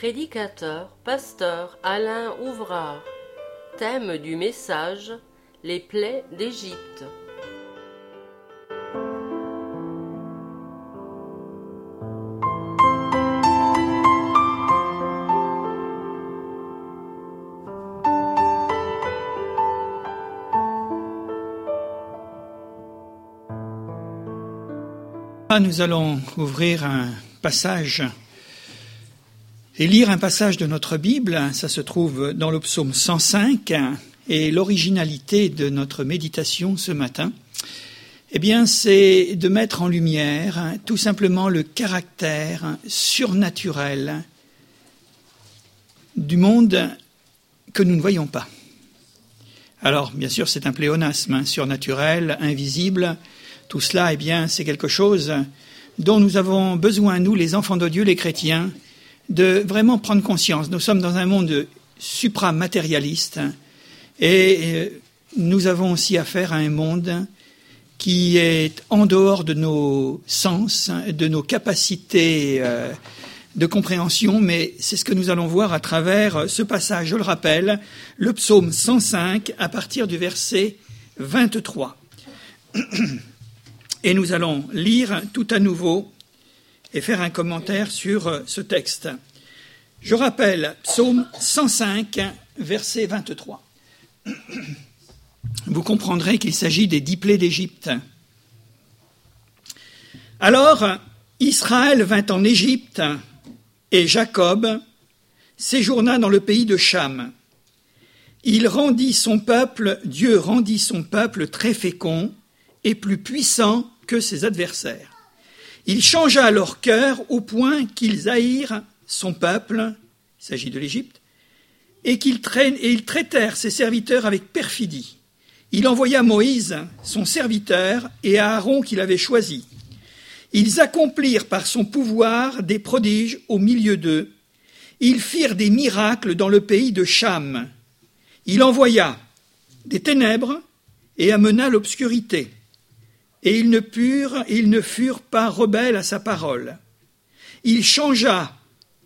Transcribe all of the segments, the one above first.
Prédicateur, pasteur Alain Ouvrard. Thème du message, les plaies d'Égypte. Nous allons ouvrir un passage et lire un passage de notre Bible. Ça se trouve dans le psaume 105 et l'originalité de notre méditation ce matin, c'est de mettre en lumière tout simplement le caractère surnaturel du monde que nous ne voyons pas. Alors, bien sûr, c'est un pléonasme, surnaturel, invisible. Tout cela, c'est quelque chose dont nous avons besoin, nous, les enfants de Dieu, les chrétiens, de vraiment prendre conscience. Nous sommes dans un monde supramatérialiste et nous avons aussi affaire à un monde qui est en dehors de nos sens, de nos capacités de compréhension, mais c'est ce que nous allons voir à travers ce passage. Je le rappelle, le psaume 105 à partir du verset 23. Et nous allons lire tout à nouveau et faire un commentaire sur ce texte. Je rappelle, psaume 105, verset 23. Vous comprendrez qu'il s'agit des 10 plaies d'Égypte. Alors, Israël vint en Égypte, et Jacob séjourna dans le pays de Cham. Dieu rendit son peuple très fécond et plus puissant que ses adversaires. Il changea leur cœur au point qu'ils haïrent son peuple, il s'agit de l'Égypte, et ils traitèrent ses serviteurs avec perfidie. Il envoya Moïse, son serviteur, et Aaron qu'il avait choisi. Ils accomplirent par son pouvoir des prodiges au milieu d'eux. Ils firent des miracles dans le pays de Cham. Il envoya des ténèbres et amena l'obscurité. Et ils ne furent pas rebelles à sa parole. Il changea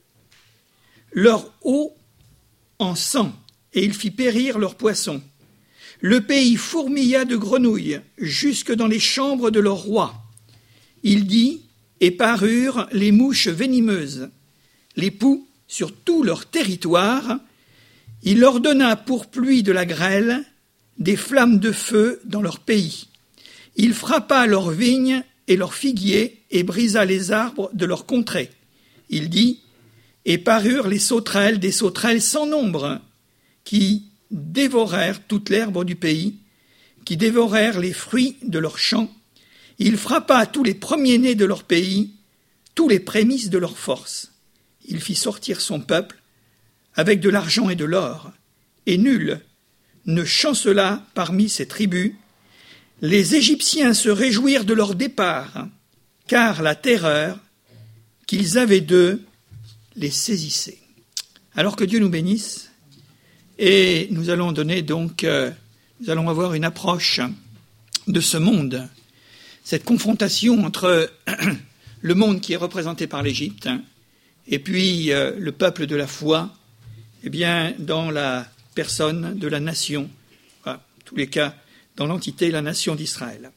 leur eau en sang, et il fit périr leurs poissons. Le pays fourmilla de grenouilles, jusque dans les chambres de leur roi. Il dit, et parurent les mouches venimeuses, les poux sur tout leur territoire. Il leur donna pour pluie de la grêle, des flammes de feu dans leur pays. Il frappa leurs vignes et leurs figuiers et brisa les arbres de leur contrée. Il dit, et parurent les sauterelles, des sauterelles sans nombre, qui dévorèrent toute l'herbe du pays, qui dévorèrent les fruits de leurs champs. Il frappa tous les premiers-nés de leur pays, tous les prémices de leur force. Il fit sortir son peuple avec de l'argent et de l'or, et nul ne chancela parmi ses tribus. Les Égyptiens se réjouirent de leur départ, car la terreur qu'ils avaient d'eux les saisissait. Alors que Dieu nous bénisse, et nous allons avoir une approche de ce monde, cette confrontation entre le monde qui est représenté par l'Égypte et puis le peuple de la foi, dans la personne de la nation, en tous les cas, dans l'entité, la nation d'Israël.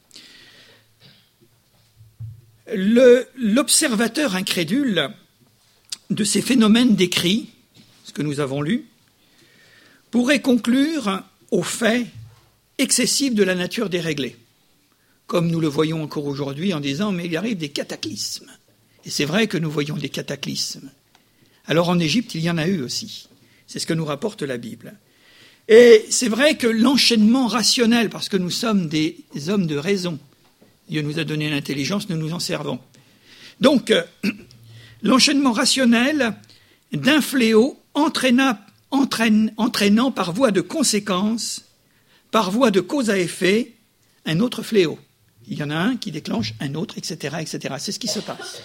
L'observateur incrédule de ces phénomènes décrits, ce que nous avons lu, pourrait conclure au fait excessif de la nature déréglée, comme nous le voyons encore aujourd'hui en disant « mais il arrive des cataclysmes ». Et c'est vrai que nous voyons des cataclysmes. Alors en Égypte, il y en a eu aussi. C'est ce que nous rapporte la Bible. Et c'est vrai que l'enchaînement rationnel, parce que nous sommes des hommes de raison, Dieu nous a donné l'intelligence, nous nous en servons. Donc, l'enchaînement rationnel d'un fléau entraînant par voie de conséquence, par voie de cause à effet, un autre fléau. Il y en a un qui déclenche un autre, etc., etc. C'est ce qui se passe.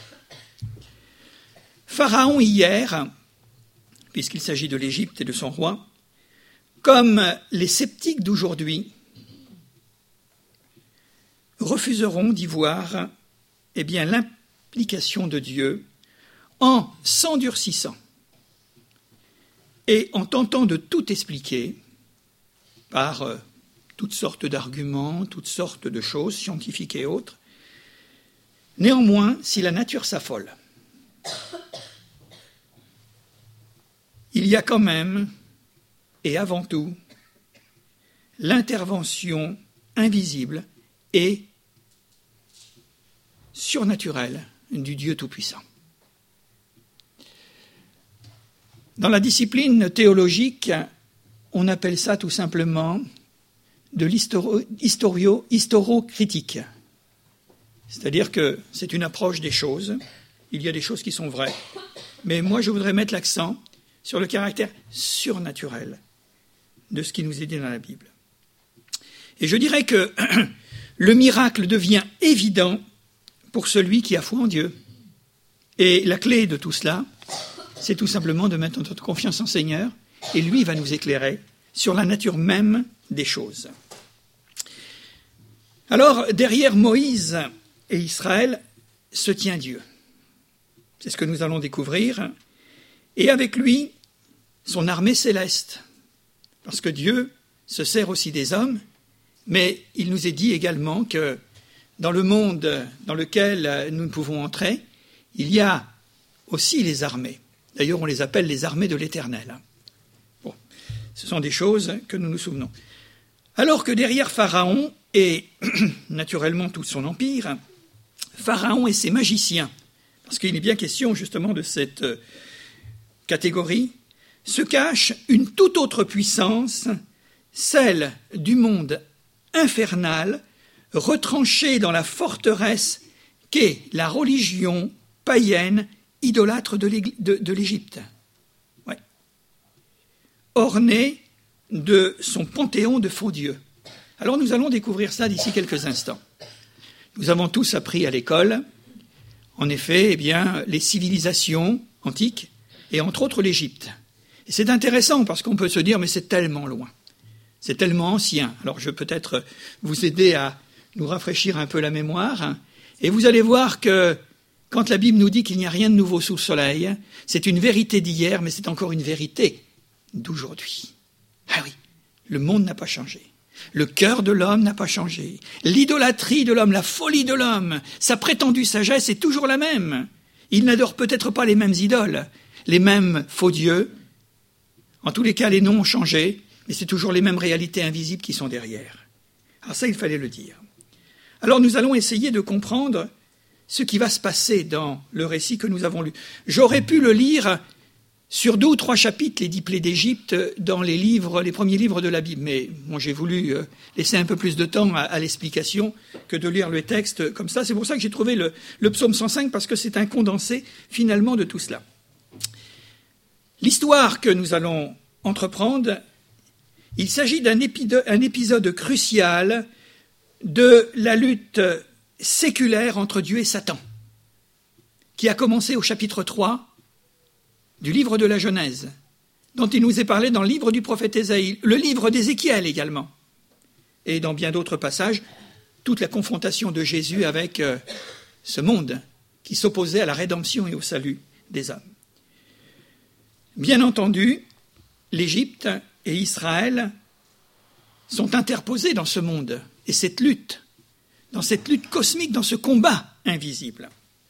Pharaon hier, puisqu'il s'agit de l'Égypte et de son roi, comme les sceptiques d'aujourd'hui, refuseront d'y voir l'implication de Dieu en s'endurcissant Et en tentant de tout expliquer, par toutes sortes d'arguments, toutes sortes de choses, scientifiques et autres, néanmoins, si la nature s'affole, il y a quand même, et avant tout, l'intervention invisible et surnaturelle du Dieu Tout-Puissant. Dans la discipline théologique, on appelle ça tout simplement de l'historicritique. C'est-à-dire que c'est une approche des choses, il y a des choses qui sont vraies, mais moi je voudrais mettre l'accent sur le caractère surnaturel de ce qui nous est dit dans la Bible. Et je dirais que le miracle devient évident pour celui qui a foi en Dieu. Et la clé de tout cela, c'est tout simplement de mettre notre confiance en Seigneur, et lui va nous éclairer sur la nature même des choses. Alors, derrière Moïse et Israël se tient Dieu. C'est ce que nous allons découvrir. Et avec lui, son armée céleste. Parce que Dieu se sert aussi des hommes, mais il nous est dit également que dans le monde dans lequel nous pouvons entrer, il y a aussi les armées. D'ailleurs, on les appelle les armées de l'Éternel. Bon, ce sont des choses que nous nous souvenons. Alors que derrière Pharaon et naturellement tout son empire, Pharaon et ses magiciens, parce qu'il est bien question justement de cette catégorie, se cache une toute autre puissance, celle du monde infernal, retranché dans la forteresse qu'est la religion païenne idolâtre de l'Égypte. Ouais. Orné de son panthéon de faux dieux. Alors nous allons découvrir ça d'ici quelques instants. Nous avons tous appris à l'école, en effet, les civilisations antiques, et entre autres l'Égypte. Et c'est intéressant parce qu'on peut se dire, mais c'est tellement loin, c'est tellement ancien. Alors je vais peut-être vous aider à nous rafraîchir un peu la mémoire, et vous allez voir que quand la Bible nous dit qu'il n'y a rien de nouveau sous le soleil, c'est une vérité d'hier, mais c'est encore une vérité d'aujourd'hui. Ah oui, le monde n'a pas changé. Le cœur de l'homme n'a pas changé. L'idolâtrie de l'homme, la folie de l'homme, sa prétendue sagesse est toujours la même. Il n'adore peut-être pas les mêmes idoles, les mêmes faux dieux. En tous les cas, les noms ont changé, mais c'est toujours les mêmes réalités invisibles qui sont derrière. Alors ça, il fallait le dire. Alors nous allons essayer de comprendre ce qui va se passer dans le récit que nous avons lu. J'aurais pu le lire sur 2 ou 3 chapitres, les 10 plaies d'Égypte, dans les premiers livres de la Bible. Mais bon, j'ai voulu laisser un peu plus de temps à l'explication que de lire le texte comme ça. C'est pour ça que j'ai trouvé le psaume 105, parce que c'est un condensé finalement de tout cela. L'histoire que nous allons entreprendre, il s'agit d'un épisode crucial de la lutte séculaire entre Dieu et Satan, qui a commencé au chapitre 3 du livre de la Genèse, dont il nous est parlé dans le livre du prophète Ésaïe, le livre d'Ézéchiel également, et dans bien d'autres passages, toute la confrontation de Jésus avec ce monde qui s'opposait à la rédemption et au salut des hommes. Bien entendu, l'Égypte et Israël sont interposés dans ce monde, et dans cette lutte cosmique, dans ce combat invisible.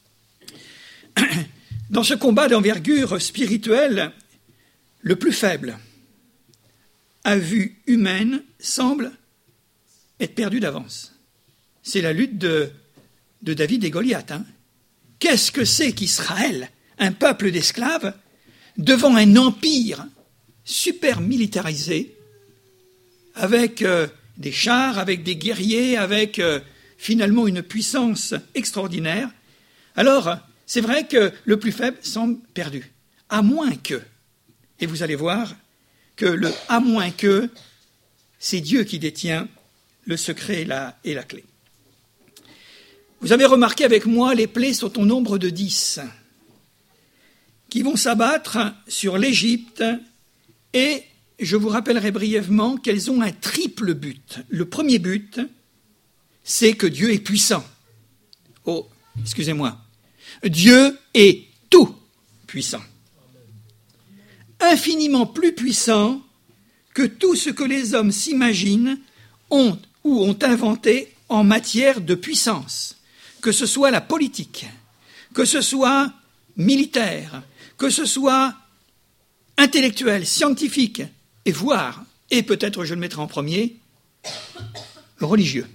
Dans ce combat d'envergure spirituelle, le plus faible, à vue humaine, semble être perdu d'avance. C'est la lutte de David et Goliath. Qu'est-ce que c'est qu'Israël, un peuple d'esclaves, devant un empire super militarisé, avec des chars, avec des guerriers, avec finalement une puissance extraordinaire? Alors, c'est vrai que le plus faible semble perdu, à moins que, et vous allez voir que le « à moins que », c'est Dieu qui détient le secret et la clé. Vous avez remarqué avec moi, les plaies sont au nombre de 10, qui vont s'abattre sur l'Égypte, et je vous rappellerai brièvement qu'elles ont un triple but. Le premier but, c'est que Dieu est puissant. Oh, excusez-moi. Dieu est tout puissant. infiniment plus puissant que tout ce que les hommes s'imaginent ont ou ont inventé en matière de puissance, que ce soit la politique, que ce soit militaire, que ce soit intellectuel, scientifique, et voire, et peut-être je le mettrai en premier, religieux.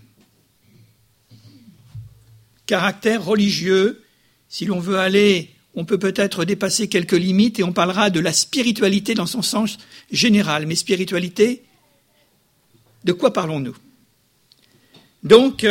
Caractère religieux, si l'on veut aller, on peut peut-être dépasser quelques limites et on parlera de la spiritualité dans son sens général. Mais spiritualité, de quoi parlons-nous? Donc,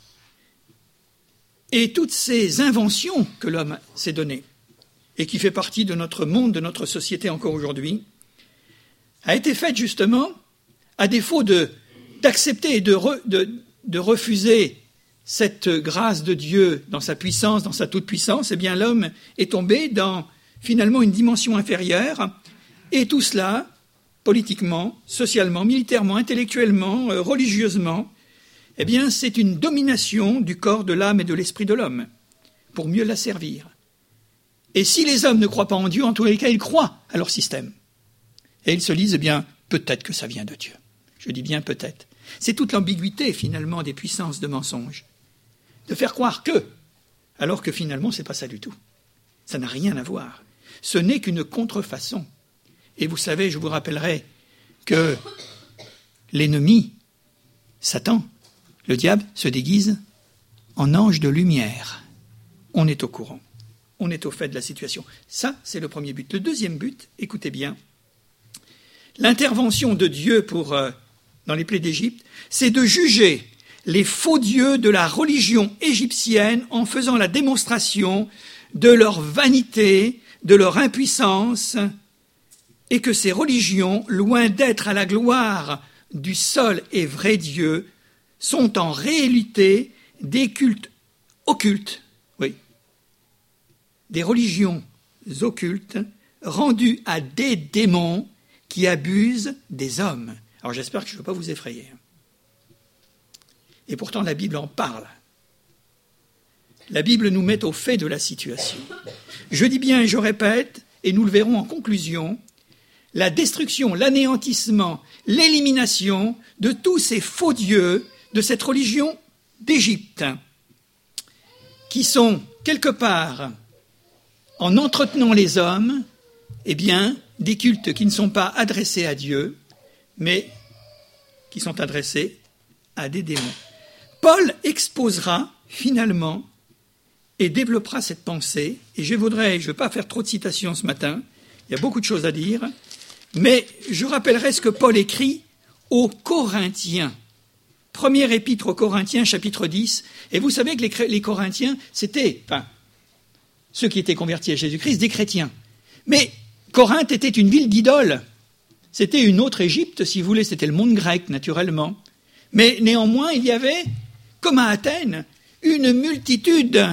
et toutes ces inventions que l'homme s'est données, et qui fait partie de notre monde, de notre société encore aujourd'hui, a été faite justement à défaut d'accepter et de refuser cette grâce de Dieu dans sa puissance, dans sa toute-puissance. Eh bien, l'homme est tombé dans finalement une dimension inférieure, et tout cela, politiquement, socialement, militairement, intellectuellement, religieusement, eh bien, c'est une domination du corps, de l'âme et de l'esprit de l'homme, pour mieux la servir. Et si les hommes ne croient pas en Dieu, en tous les cas, ils croient à leur système. Et ils se disent, eh bien, peut-être que ça vient de Dieu. Je dis bien peut-être. C'est toute l'ambiguïté, finalement, des puissances de mensonges. De faire croire que, alors que finalement, ce n'est pas ça du tout. Ça n'a rien à voir. Ce n'est qu'une contrefaçon. Et vous savez, je vous rappellerai que l'ennemi, Satan, le diable, se déguise en ange de lumière. On est au courant. On est au fait de la situation. Ça, c'est le premier but. Le deuxième but, écoutez bien, l'intervention de Dieu dans les plaies d'Égypte, c'est de juger les faux dieux de la religion égyptienne en faisant la démonstration de leur vanité, de leur impuissance, et que ces religions, loin d'être à la gloire du seul et vrai Dieu, sont en réalité des cultes occultes, oui, des religions occultes rendues à des démons qui abusent des hommes. Alors j'espère que je ne veux pas vous effrayer. Et pourtant la Bible en parle. La Bible nous met au fait de la situation. Je dis bien et je répète, et nous le verrons en conclusion, la destruction, l'anéantissement, l'élimination de tous ces faux dieux de cette religion d'Égypte, qui sont quelque part, en entretenant les hommes, eh bien, des cultes qui ne sont pas adressés à Dieu, mais qui sont adressés à des démons. Paul exposera finalement et développera cette pensée, et je ne vais pas faire trop de citations ce matin, il y a beaucoup de choses à dire, mais je rappellerai ce que Paul écrit aux Corinthiens. Première épître aux Corinthiens, chapitre 10, et vous savez que les Corinthiens, c'était, ceux qui étaient convertis à Jésus-Christ, des chrétiens. Mais Corinthe était une ville d'idoles. C'était une autre Égypte, si vous voulez, c'était le monde grec, naturellement. Mais néanmoins, il y avait, comme à Athènes, une multitude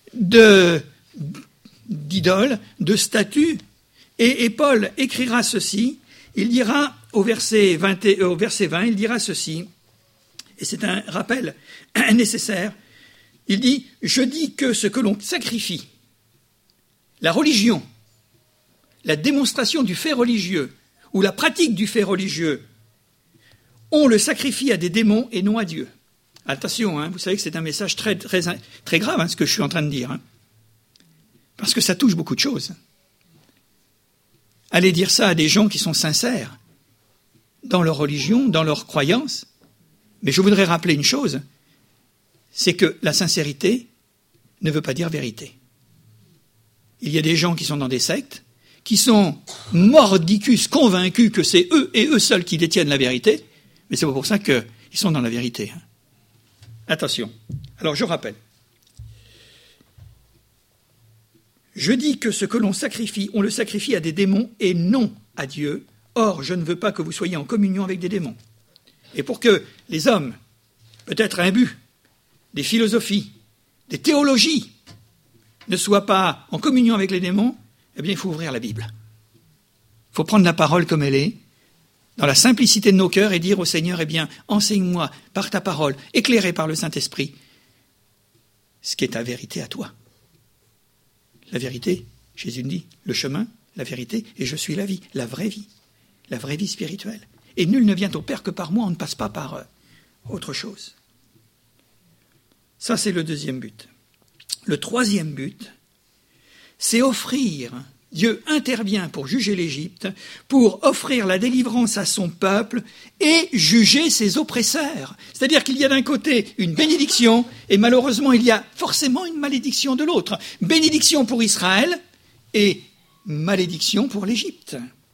d'idoles, de statues. Et Paul écrira ceci, il dira au verset 20, il dira ceci, et c'est un rappel nécessaire, il dit « Je dis que ce que l'on sacrifie, la religion, la démonstration du fait religieux, ou la pratique du fait religieux, on le sacrifie à des démons et non à Dieu. » Attention, vous savez que c'est un message très, très, très grave, ce que je suis en train de dire. Parce que ça touche beaucoup de choses. Allez dire ça à des gens qui sont sincères dans leur religion, dans leur croyance. Mais je voudrais rappeler une chose, c'est que la sincérité ne veut pas dire vérité. Il y a des gens qui sont dans des sectes, qui sont mordicus, convaincus que c'est eux et eux seuls qui détiennent la vérité, mais c'est pas pour ça qu'ils sont dans la vérité. Attention. Alors je rappelle. Je dis que ce que l'on sacrifie, on le sacrifie à des démons et non à Dieu. Or, je ne veux pas que vous soyez en communion avec des démons. Et pour que les hommes, peut-être imbus des philosophies, des théologies, ne soient pas en communion avec les démons, eh bien, il faut ouvrir la Bible. Il faut prendre la parole comme elle est, dans la simplicité de nos cœurs, et dire au Seigneur, eh bien, enseigne-moi par ta parole, éclairé par le Saint-Esprit, ce qui est ta vérité à toi. La vérité, Jésus dit, le chemin, la vérité, et je suis la vie, la vraie vie spirituelle. Et nul ne vient au Père que par moi, on ne passe pas par autre chose. Ça, c'est le deuxième but. Le troisième but, c'est offrir, Dieu intervient pour juger l'Égypte, pour offrir la délivrance à son peuple et juger ses oppresseurs. C'est-à-dire qu'il y a d'un côté une bénédiction et malheureusement il y a forcément une malédiction de l'autre. Bénédiction pour Israël et malédiction pour l'Égypte.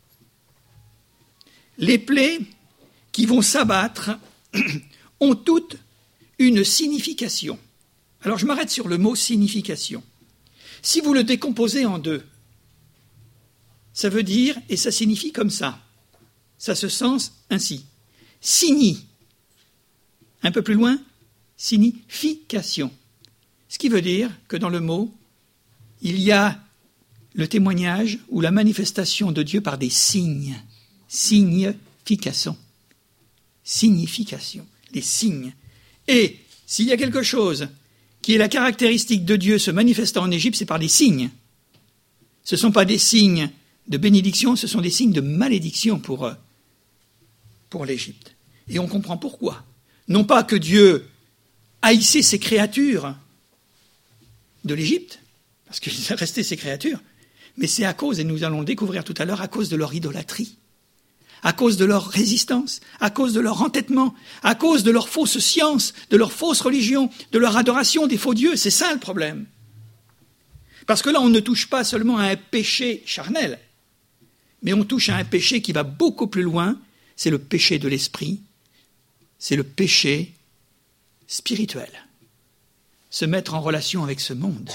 Les plaies qui vont s'abattre ont toutes une signification. Alors je m'arrête sur le mot signification. Si vous le décomposez en deux, ça veut dire, et ça signifie comme ça, ça se sens ainsi. Signi, un peu plus loin, signification. Ce qui veut dire que dans le mot, il y a le témoignage ou la manifestation de Dieu par des signes. Signification. Signification. Les signes. Et s'il y a quelque chose qui est la caractéristique de Dieu se manifestant en Égypte, c'est par des signes. Ce ne sont pas des signes de bénédiction, ce sont des signes de malédiction pour l'Égypte. Et on comprend pourquoi. Non pas que Dieu haïssait ses créatures de l'Égypte, parce qu'il est resté ses créatures, mais c'est à cause, et nous allons le découvrir tout à l'heure, à cause de leur idolâtrie, à cause de leur résistance, à cause de leur entêtement, à cause de leur fausse science, de leur fausse religion, de leur adoration des faux dieux. C'est ça le problème. Parce que là, on ne touche pas seulement à un péché charnel, mais on touche à un péché qui va beaucoup plus loin, c'est le péché de l'esprit, c'est le péché spirituel. Se mettre en relation avec ce monde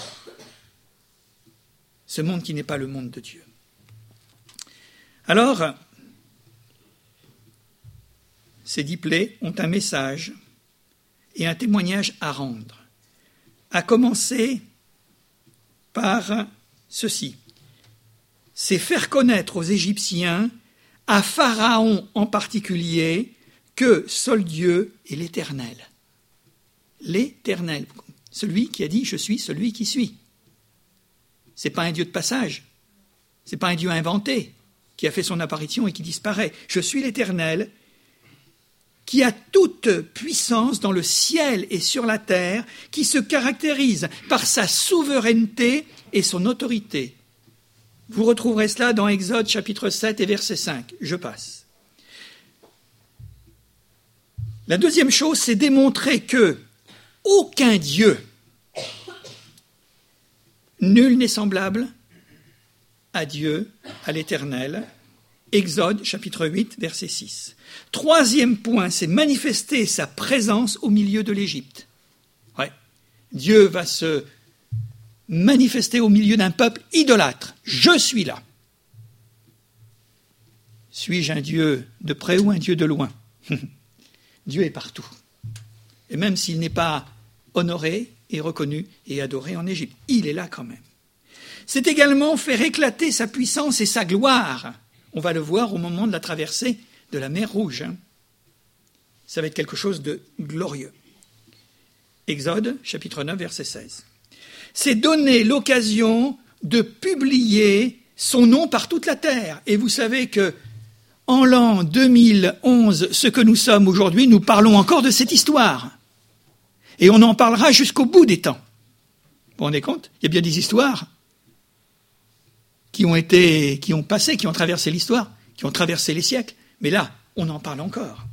qui n'est pas le monde de Dieu. Alors, ces 10 plaies ont un message et un témoignage à rendre, à commencer par ceci. C'est faire connaître aux Égyptiens, à Pharaon en particulier, que seul Dieu est l'Éternel. L'Éternel, celui qui a dit « je suis celui qui suis ». Ce n'est pas un Dieu de passage, ce n'est pas un Dieu inventé qui a fait son apparition et qui disparaît. Je suis l'Éternel qui a toute puissance dans le ciel et sur la terre, qui se caractérise par sa souveraineté et son autorité. Vous retrouverez cela dans Exode chapitre 7 et verset 5. Je passe. La deuxième chose, c'est démontrer que aucun Dieu, nul n'est semblable à Dieu, à l'Éternel. Exode chapitre 8, verset 6. Troisième point, c'est manifester sa présence au milieu de l'Égypte. Ouais. Dieu va se manifester au milieu d'un peuple idolâtre. Je suis là. Suis-je un Dieu de près ou un Dieu de loin? Dieu est partout. Et même s'il n'est pas honoré et reconnu et adoré en Égypte, il est là quand même. C'est également faire éclater sa puissance et sa gloire. On va le voir au moment de la traversée de la mer Rouge. Ça va être quelque chose de glorieux. Exode, chapitre 9, verset 16. C'est donner l'occasion de publier son nom par toute la terre. Et vous savez que en l'an 2011, ce que nous sommes aujourd'hui, nous parlons encore de cette histoire. Et on en parlera jusqu'au bout des temps. Vous vous rendez compte? Il y a bien des histoires qui ont passé, qui ont traversé l'histoire, qui ont traversé les siècles. Mais là, on en parle encore.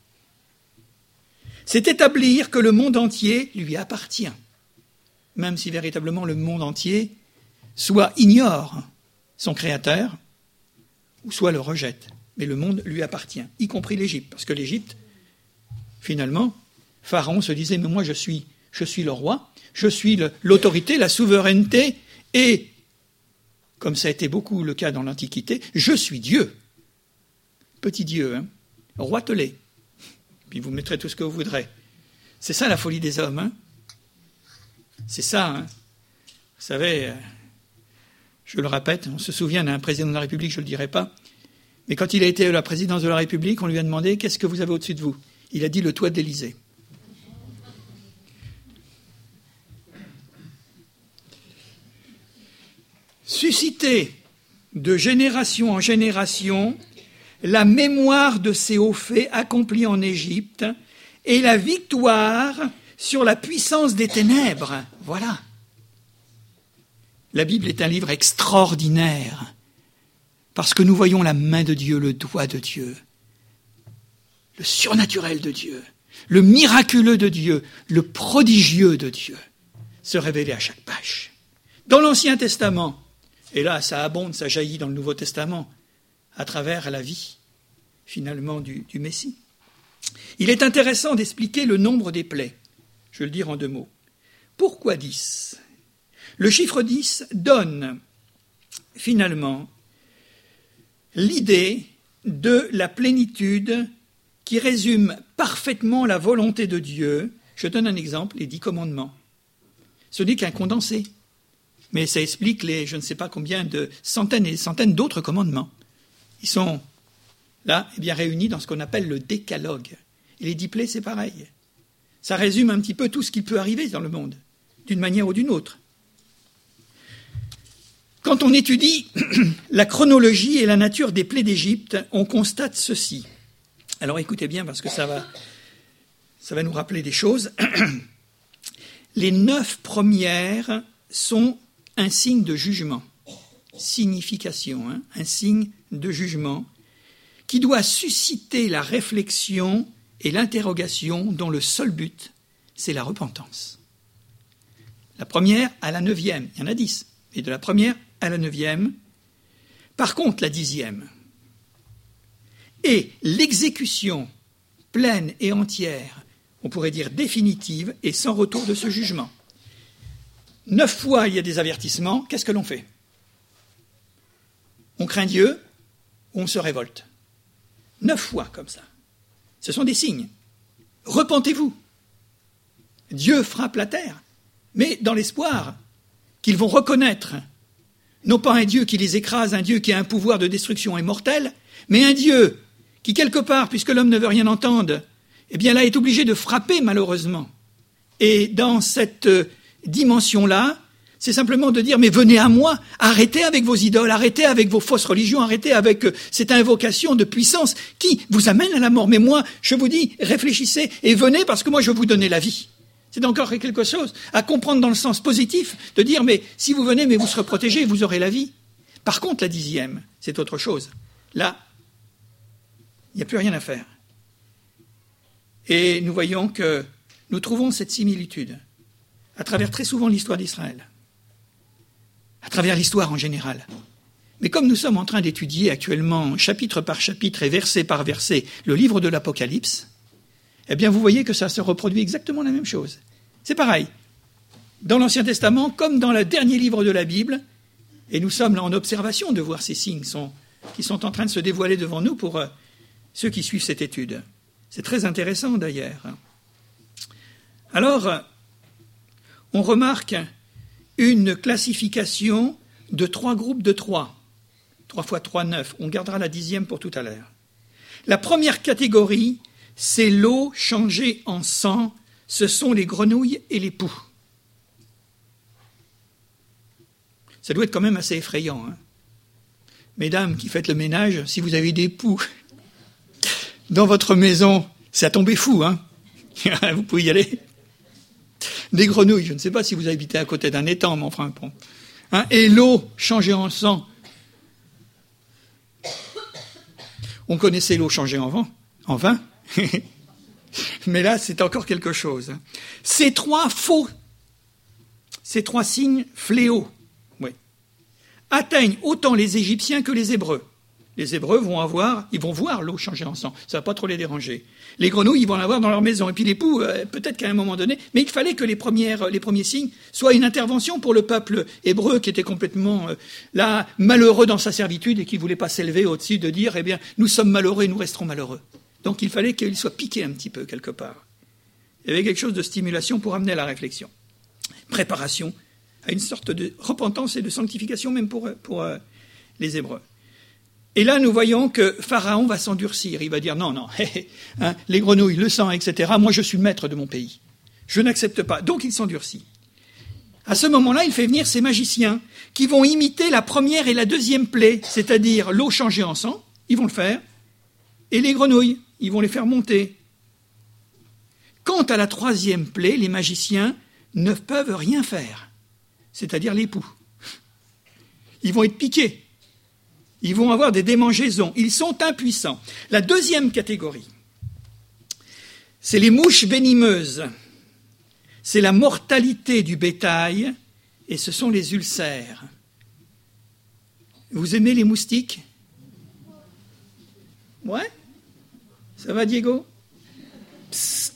C'est établir que le monde entier lui appartient. Même si véritablement le monde entier soit ignore son créateur, ou soit le rejette. Mais le monde lui appartient, y compris l'Égypte. Parce que l'Égypte, finalement, Pharaon se disait, mais moi je suis le roi, je suis l'autorité, la souveraineté, et, comme ça a été beaucoup le cas dans l'Antiquité, je suis Dieu. Petit Dieu, hein, roitelé. Puis vous mettrez tout ce que vous voudrez. C'est ça la folie des hommes, hein. C'est ça, hein. Vous savez, je le répète, on se souvient d'un président de la République, je ne le dirai pas, mais quand il a été à la présidence de la République, on lui a demandé « Qu'est-ce que vous avez au-dessus de vous ?» Il a dit « Le toit de l'Élysée ». Susciter de génération en génération la mémoire de ces hauts faits accomplis en Égypte et la victoire sur la puissance des ténèbres. Voilà. La Bible est un livre extraordinaire parce que nous voyons la main de Dieu, le doigt de Dieu, le surnaturel de Dieu, le miraculeux de Dieu, le prodigieux de Dieu se révéler à chaque page. Dans l'Ancien Testament, et là ça abonde, ça jaillit dans le Nouveau Testament, à travers la vie, finalement, du Messie. Il est intéressant d'expliquer le nombre des plaies. Je vais le dire en 2 mots. Pourquoi 10 ? Le chiffre 10 donne, finalement, l'idée de la plénitude qui résume parfaitement la volonté de Dieu. Je donne un exemple, les 10 commandements. Ce n'est qu'un condensé, mais ça explique les je ne sais pas combien de centaines et centaines d'autres commandements. Ils sont là, bien réunis dans ce qu'on appelle le décalogue. Et les 10 plaies, c'est pareil. Ça résume un petit peu tout ce qui peut arriver dans le monde, d'une manière ou d'une autre. Quand on étudie la chronologie et la nature des plaies d'Égypte, on constate ceci. Alors écoutez bien parce que ça va nous rappeler des choses. Les 9 premières sont un signe de jugement. Signification, un signe de jugement qui doit susciter la réflexion et l'interrogation dont le seul but, c'est la repentance. La première à la 9e, il y en a 10, et de la première à la 9e. Par contre, la 10e, et l'exécution pleine et entière, on pourrait dire définitive et sans retour de ce jugement. 9 fois il y a des avertissements, qu'est-ce que l'on fait ? On craint Dieu ou on se révolte. 9 fois comme ça. Ce sont des signes. Repentez-vous. Dieu frappe la terre, mais dans l'espoir qu'ils vont reconnaître non pas un Dieu qui les écrase, un Dieu qui a un pouvoir de destruction immortelle, mais un Dieu qui, quelque part, puisque l'homme ne veut rien entendre, eh bien là est obligé de frapper malheureusement. Et dans cette dimension-là, c'est simplement de dire, mais venez à moi, arrêtez avec vos idoles, arrêtez avec vos fausses religions, arrêtez avec cette invocation de puissance qui vous amène à la mort. Mais moi, je vous dis, réfléchissez et venez parce que moi je vais vous donner la vie. C'est encore quelque chose à comprendre dans le sens positif, de dire, mais si vous venez, mais vous serez protégés, vous aurez la vie. Par contre, la 10e, c'est autre chose. Là, il n'y a plus rien à faire. Et nous voyons que nous trouvons cette similitude à travers très souvent l'histoire d'Israël, à travers l'histoire en général. Mais comme nous sommes en train d'étudier actuellement, chapitre par chapitre et verset par verset, le livre de l'Apocalypse, eh bien vous voyez que ça se reproduit exactement la même chose. C'est pareil, dans l'Ancien Testament comme dans le dernier livre de la Bible, et nous sommes là en observation de voir ces signes qui sont en train de se dévoiler devant nous pour ceux qui suivent cette étude. C'est très intéressant d'ailleurs. Alors, on remarque une classification de 3 groupes de 3. 3 fois 3, 9. On gardera la 10e pour tout à l'heure. La première catégorie, c'est l'eau changée en sang. Ce sont les grenouilles et les poux. Ça doit être quand même assez effrayant. Mesdames qui faites le ménage, si vous avez des poux dans votre maison, c'est à tomber fou. Vous pouvez y aller. Des grenouilles, je ne sais pas si vous habitez à côté d'un étang, mais enfin, bon. Et l'eau changée en sang. On connaissait l'eau changée en vin. Mais là, c'est encore quelque chose. Ces 3 signes fléaux, atteignent autant les Égyptiens que les Hébreux. Les Hébreux vont voir l'eau changer en sang. Ça ne va pas trop les déranger. Les grenouilles, ils vont l'avoir dans leur maison. Et puis les poux, peut-être qu'à un moment donné, mais il fallait que les premiers signes soient une intervention pour le peuple hébreu qui était complètement malheureux dans sa servitude et qui ne voulait pas s'élever au-dessus de dire, eh bien, nous sommes malheureux et nous resterons malheureux. Donc il fallait qu'il soit piqué un petit peu quelque part. Il y avait quelque chose de stimulation pour amener à la réflexion. Préparation à une sorte de repentance et de sanctification même pour les Hébreux. Et là, nous voyons que Pharaon va s'endurcir. Il va dire non, les grenouilles, le sang, etc. Moi, je suis le maître de mon pays. Je n'accepte pas. Donc, il s'endurcit. À ce moment-là, il fait venir ses magiciens qui vont imiter la première et la deuxième plaie, c'est-à-dire l'eau changée en sang, ils vont le faire, et les grenouilles, ils vont les faire monter. Quant à la troisième plaie, les magiciens ne peuvent rien faire, c'est-à-dire l'époux. Ils vont être piqués, ils vont avoir des démangeaisons, ils sont impuissants. La deuxième catégorie, c'est les mouches venimeuses. C'est la mortalité du bétail et ce sont les ulcères. Vous aimez les moustiques? Ouais? Ça va, Diego? Psst.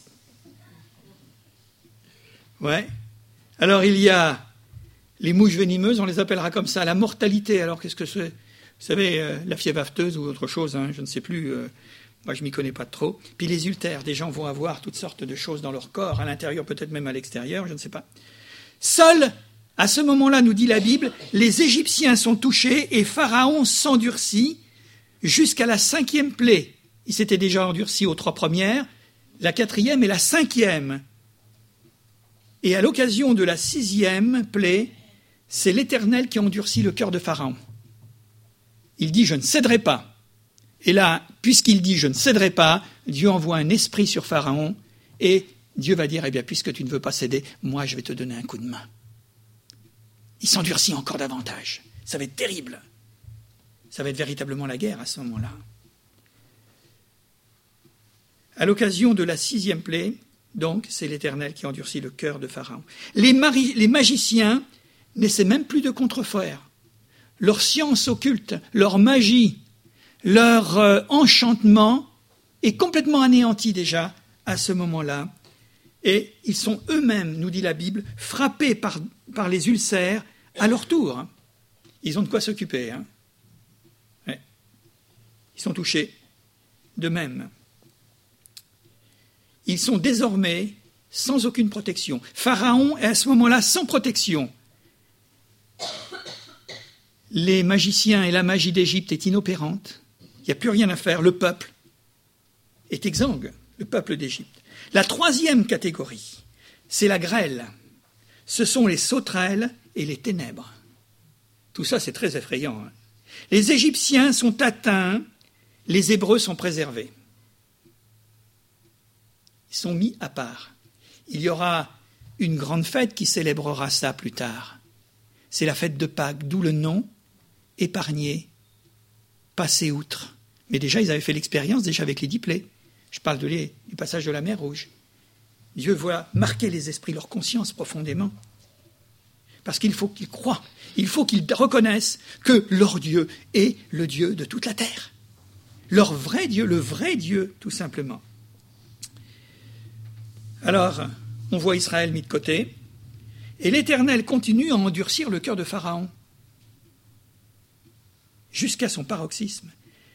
Ouais. Alors, il y a les mouches venimeuses, on les appellera comme ça, la mortalité. Alors, qu'est-ce que c'est? Vous savez, la fièvre afteuse ou autre chose, hein, je ne sais plus. Moi, je ne m'y connais pas trop. Puis les ulcères, des gens vont avoir toutes sortes de choses dans leur corps, à l'intérieur, peut-être même à l'extérieur, je ne sais pas. Seuls, à ce moment-là, nous dit la Bible, les Égyptiens sont touchés et Pharaon s'endurcit jusqu'à la 5e plaie. Il s'était déjà endurci aux 3 premières, la 4e et la 5e. Et à l'occasion de la 6e plaie, c'est l'Éternel qui endurcit le cœur de Pharaon. Il dit « Je ne céderai pas ». Et là, puisqu'il dit « je ne céderai pas », Dieu envoie un esprit sur Pharaon et Dieu va dire « eh bien, puisque tu ne veux pas céder, moi je vais te donner un coup de main ». Il s'endurcit encore davantage. Ça va être terrible. Ça va être véritablement la guerre à ce moment-là. À l'occasion de la 6e plaie, donc, c'est l'Éternel qui endurcit le cœur de Pharaon. Les magiciens n'essaient même plus de contrefaire. Leur science occulte, leur magie, leur enchantement est complètement anéanti déjà à ce moment-là. Et ils sont eux-mêmes, nous dit la Bible, frappés par les ulcères à leur tour. Hein. Ils ont de quoi s'occuper. Hein. Ouais. Ils sont touchés d'eux-mêmes. Ils sont désormais sans aucune protection. Pharaon est à ce moment-là sans protection. Les magiciens et la magie d'Égypte est inopérante. Il n'y a plus rien à faire. Le peuple est exsangue, le peuple d'Égypte. La 3e catégorie, c'est la grêle. Ce sont les sauterelles et les ténèbres. Tout ça, c'est très effrayant. Hein. Les Égyptiens sont atteints, les Hébreux sont préservés. Ils sont mis à part. Il y aura une grande fête qui célébrera ça plus tard. C'est la fête de Pâques, d'où le nom épargné, passé outre. Mais déjà, ils avaient fait l'expérience déjà avec les 10 plaies. Je parle du passage de la mer Rouge. Dieu voit marquer les esprits, leur conscience profondément. Parce qu'il faut qu'ils croient, il faut qu'ils reconnaissent que leur Dieu est le Dieu de toute la terre. Leur vrai Dieu, le vrai Dieu, tout simplement. Alors, on voit Israël mis de côté, et l'Éternel continue à endurcir le cœur de Pharaon, jusqu'à son paroxysme.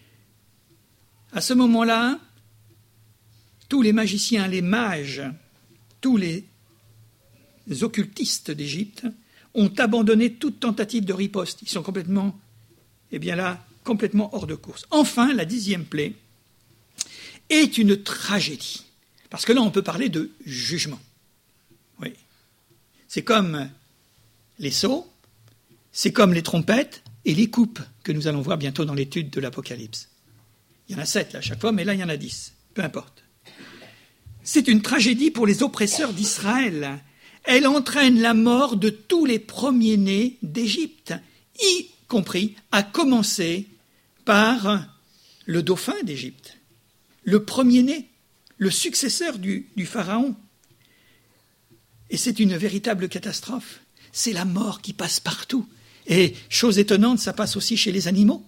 À ce moment-là, tous les magiciens, les mages, tous les occultistes d'Égypte ont abandonné toute tentative de riposte. Ils sont complètement hors de course. Enfin, la 10e plaie est une tragédie. Parce que là, on peut parler de jugement. Oui. C'est comme les sceaux, c'est comme les trompettes et les coupes que nous allons voir bientôt dans l'étude de l'Apocalypse. Il y en a 7 là, à chaque fois, mais là, il y en a 10. Peu importe. C'est une tragédie pour les oppresseurs d'Israël. Elle entraîne la mort de tous les premiers-nés d'Égypte, y compris, à commencer par le dauphin d'Égypte, le premier-né, le successeur du pharaon. Et c'est une véritable catastrophe. C'est la mort qui passe partout. Et, chose étonnante, ça passe aussi chez les animaux.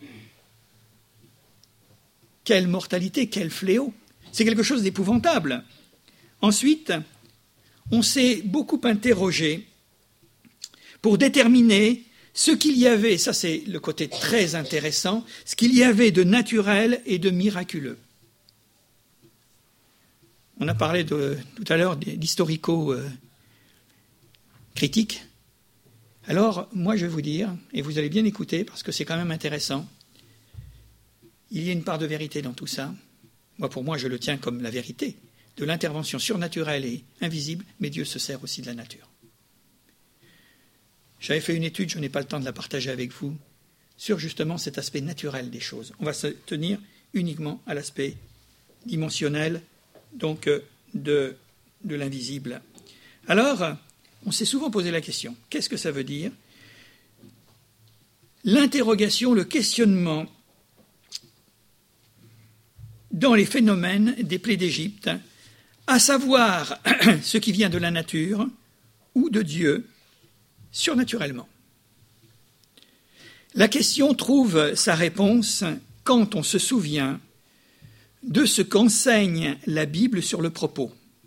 Quelle mortalité, quel fléau. C'est quelque chose d'épouvantable. Ensuite, on s'est beaucoup interrogé pour déterminer ce qu'il y avait, ça c'est le côté très intéressant, ce qu'il y avait de naturel et de miraculeux. On a parlé tout à l'heure d'historico-critique. Alors, moi je vais vous dire, et vous allez bien écouter parce que c'est quand même intéressant, il y a une part de vérité dans tout ça. Moi, pour moi, je le tiens comme la vérité de l'intervention surnaturelle et invisible, mais Dieu se sert aussi de la nature. J'avais fait une étude, je n'ai pas le temps de la partager avec vous, sur justement cet aspect naturel des choses. On va se tenir uniquement à l'aspect dimensionnel, donc de l'invisible. Alors, on s'est souvent posé la question, qu'est-ce que ça veut dire? L'interrogation, le questionnement dans les phénomènes des plaies d'Égypte, à savoir ce qui vient de la nature ou de Dieu, surnaturellement. La question trouve sa réponse quand on se souvient de ce qu'enseigne la Bible sur le propos.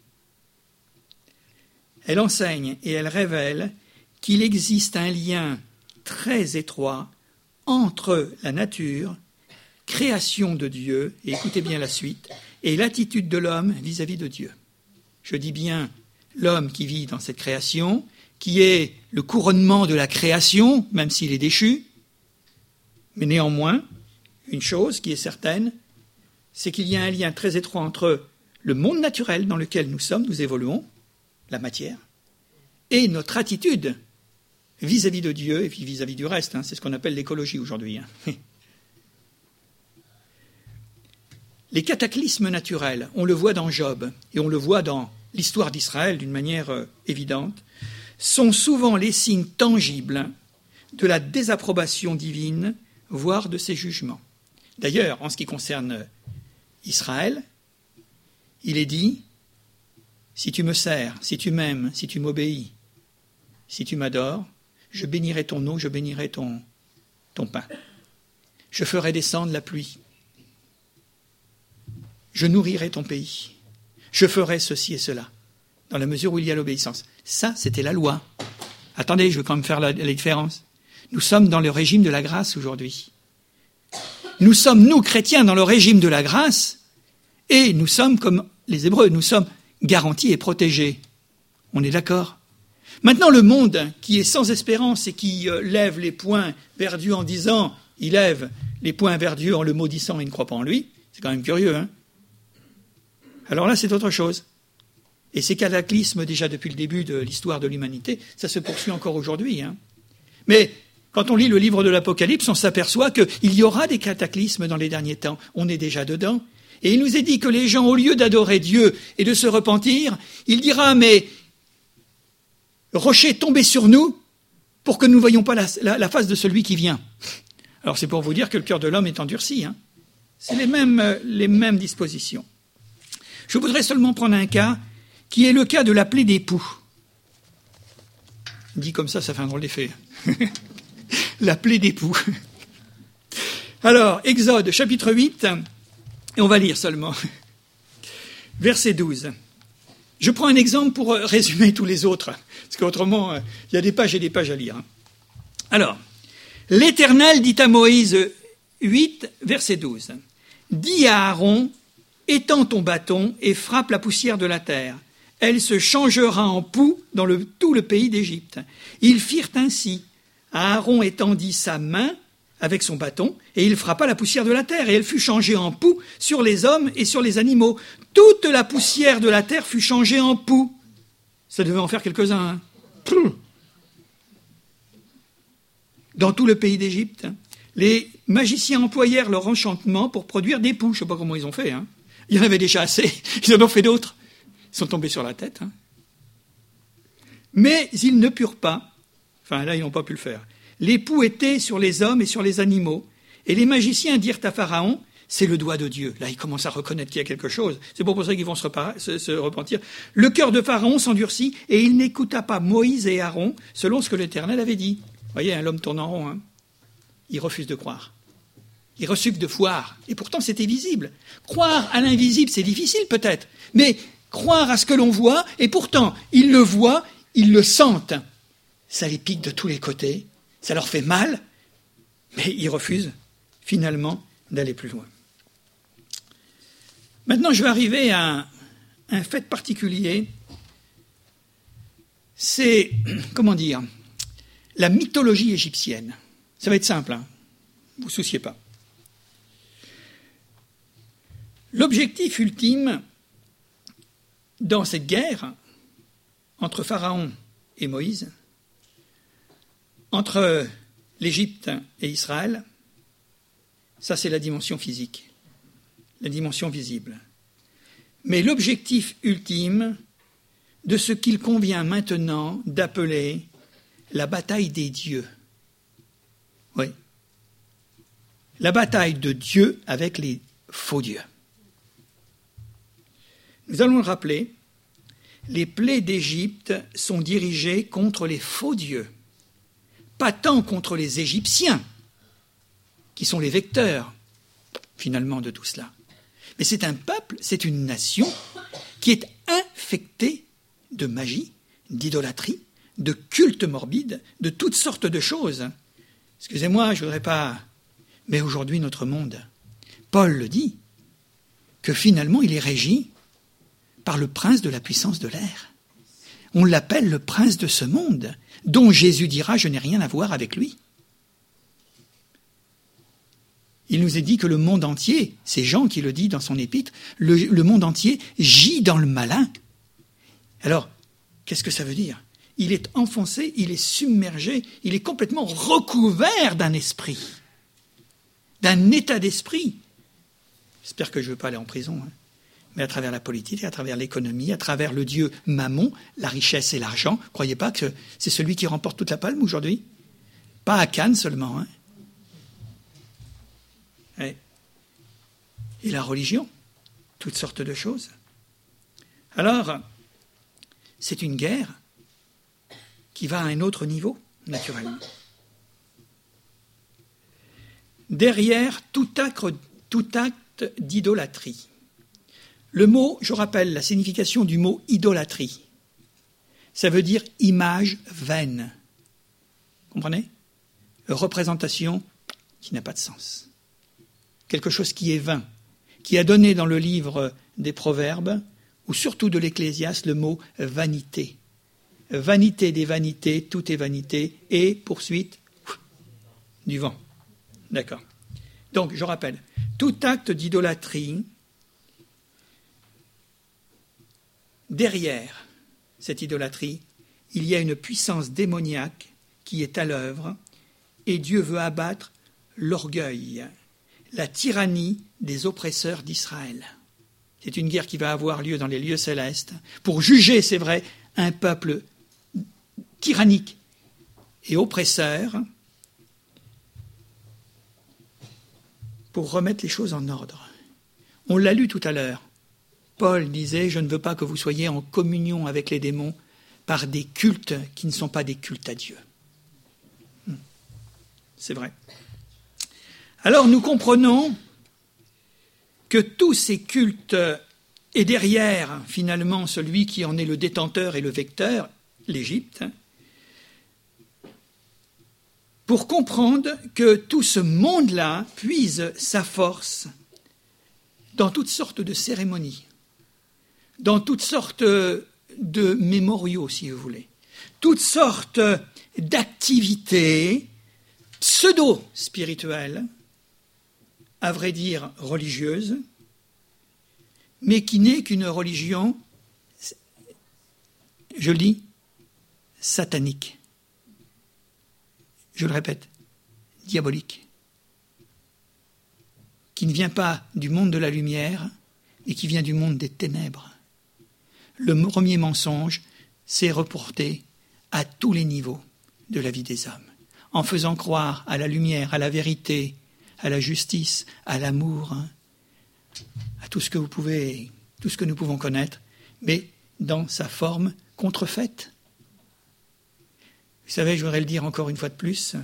Elle enseigne et elle révèle qu'il existe un lien très étroit entre la nature, création de Dieu, et écoutez bien la suite, et l'attitude de l'homme vis-à-vis de Dieu. Je dis bien l'homme qui vit dans cette création, qui est le couronnement de la création, même s'il est déchu, mais néanmoins, une chose qui est certaine, c'est qu'il y a un lien très étroit entre le monde naturel dans lequel nous sommes, nous évoluons, la matière, et notre attitude vis-à-vis de Dieu et puis vis-à-vis du reste. C'est ce qu'on appelle l'écologie aujourd'hui. Les cataclysmes naturels, on le voit dans Job et on le voit dans l'histoire d'Israël d'une manière évidente, sont souvent les signes tangibles de la désapprobation divine, voire de ses jugements. D'ailleurs, en ce qui concerne Israël, il est dit « Si tu me sers, si tu m'aimes, si tu m'obéis, si tu m'adores, je bénirai ton eau, je bénirai ton pain. Je ferai descendre la pluie. Je nourrirai ton pays. Je ferai ceci et cela, dans la mesure où il y a l'obéissance. » Ça, c'était la loi. Attendez, je veux quand même faire la différence. Nous sommes dans le régime de la grâce aujourd'hui. Nous sommes, nous, chrétiens, dans le régime de la grâce, et nous sommes, comme les Hébreux, nous sommes garantis et protégés. On est d'accord? Maintenant, le monde qui est sans espérance et qui lève les poings vers Dieu en disant « il lève les poings vers Dieu en le maudissant et il ne croit pas en lui », c'est quand même curieux, hein? Alors là, c'est autre chose. Et ces cataclysmes, déjà depuis le début de l'histoire de l'humanité, ça se poursuit encore aujourd'hui. Mais quand on lit le livre de l'Apocalypse, on s'aperçoit qu'il y aura des cataclysmes dans les derniers temps. On est déjà dedans. Et il nous est dit que les gens, au lieu d'adorer Dieu et de se repentir, il dira, mais rocher tombez sur nous pour que nous ne voyions pas la face de celui qui vient. Alors c'est pour vous dire que le cœur de l'homme est endurci. C'est les mêmes dispositions. Je voudrais seulement prendre un cas qui est le cas de la plaie d'époux. Dit comme ça fait un drôle d'effet. La plaie d'époux. Alors, Exode, chapitre 8, et on va lire seulement. Verset 12. Je prends un exemple pour résumer tous les autres, parce qu'autrement, il y a des pages et des pages à lire. Alors, l'Éternel dit à Moïse, 8, verset 12. Dis à Aaron, étends ton bâton et frappe la poussière de la terre. Elle se changera en poux dans tout le pays d'Égypte. Ils firent ainsi. Aaron étendit sa main avec son bâton, et il frappa la poussière de la terre, et elle fut changée en poux sur les hommes et sur les animaux. Toute la poussière de la terre fut changée en poux. Ça devait en faire quelques-uns. Dans tout le pays d'Égypte, les magiciens employèrent leur enchantement pour produire des poux. Je ne sais pas comment ils ont fait. Il y en avait déjà assez. Ils en ont fait d'autres. Ils sont tombés sur la tête. Mais ils ne purent pas. Enfin, là, ils n'ont pas pu le faire. Les poux étaient sur les hommes et sur les animaux. Et les magiciens dirent à Pharaon, c'est le doigt de Dieu. Là, ils commencent à reconnaître qu'il y a quelque chose. C'est pour ça qu'ils vont se repentir. Le cœur de Pharaon s'endurcit et il n'écouta pas Moïse et Aaron selon ce que l'Éternel avait dit. Vous voyez, l'homme tourne en rond. Il refuse de croire. Il reçut de foire. Et pourtant, c'était visible. Croire à l'invisible, c'est difficile peut-être. Mais croire à ce que l'on voit, et pourtant, ils le voient, ils le sentent. Ça les pique de tous les côtés, ça leur fait mal, mais ils refusent finalement d'aller plus loin. Maintenant, je vais arriver à un fait particulier. C'est, la mythologie égyptienne. Ça va être simple, ne vous souciez pas. L'objectif ultime dans cette guerre entre Pharaon et Moïse, entre l'Égypte et Israël, ça c'est la dimension physique, la dimension visible. Mais l'objectif ultime de ce qu'il convient maintenant d'appeler la bataille des dieux. Oui. La bataille de Dieu avec les faux dieux. Nous allons le rappeler, les plaies d'Égypte sont dirigées contre les faux dieux, pas tant contre les Égyptiens, qui sont les vecteurs, finalement, de tout cela. Mais c'est un peuple, c'est une nation qui est infectée de magie, d'idolâtrie, de culte morbide, de toutes sortes de choses. Excusez-moi, je ne voudrais pas... Mais aujourd'hui, notre monde, Paul le dit, que finalement, il est régi par le prince de la puissance de l'air. On l'appelle le prince de ce monde, dont Jésus dira « je n'ai rien à voir avec lui ». Il nous est dit que le monde entier, c'est Jean qui le dit dans son épître, le monde entier gît dans le malin. Alors, qu'est-ce que ça veut dire ? Il est enfoncé, il est submergé, il est complètement recouvert d'un esprit, d'un état d'esprit. J'espère que je ne veux pas aller en prison, hein. Mais à travers la politique, à travers l'économie, à travers le dieu Mammon, la richesse et l'argent. Croyez pas que c'est celui qui remporte toute la palme aujourd'hui ? Pas à Cannes seulement, hein. Et la religion, toutes sortes de choses. Alors, c'est une guerre qui va à un autre niveau, naturellement. Derrière tout acte d'idolâtrie. Le mot, je rappelle la signification du mot idolâtrie. Ça veut dire image vaine. Comprenez ? Représentation qui n'a pas de sens. Quelque chose qui est vain, qui a donné dans le livre des Proverbes, ou surtout de l'Ecclésiaste, le mot vanité. Vanité des vanités, tout est vanité, et poursuite du vent. D'accord. Donc, je rappelle, tout acte d'idolâtrie, derrière cette idolâtrie, il y a une puissance démoniaque qui est à l'œuvre, et Dieu veut abattre l'orgueil, la tyrannie des oppresseurs d'Israël. C'est une guerre qui va avoir lieu dans les lieux célestes pour juger, c'est vrai, un peuple tyrannique et oppresseur, pour remettre les choses en ordre. On l'a lu tout à l'heure. Paul disait « Je ne veux pas que vous soyez en communion avec les démons par des cultes qui ne sont pas des cultes à Dieu. » C'est vrai. Alors nous comprenons que tous ces cultes, et derrière finalement celui qui en est le détenteur et le vecteur, l'Égypte, pour comprendre que tout ce monde-là puise sa force dans toutes sortes de cérémonies, dans toutes sortes de mémoriaux, si vous voulez, toutes sortes d'activités pseudo-spirituelles, à vrai dire religieuse, mais qui n'est qu'une religion, je le dis, satanique. Je le répète, diabolique. Qui ne vient pas du monde de la lumière, mais qui vient du monde des ténèbres. Le premier mensonge, c'est reporté à tous les niveaux de la vie des hommes, en faisant croire à la lumière, à la vérité, à la justice, à l'amour, à tout ce que tout ce que nous pouvons connaître, mais dans sa forme contrefaite. Vous savez, je voudrais le dire encore une fois de plus,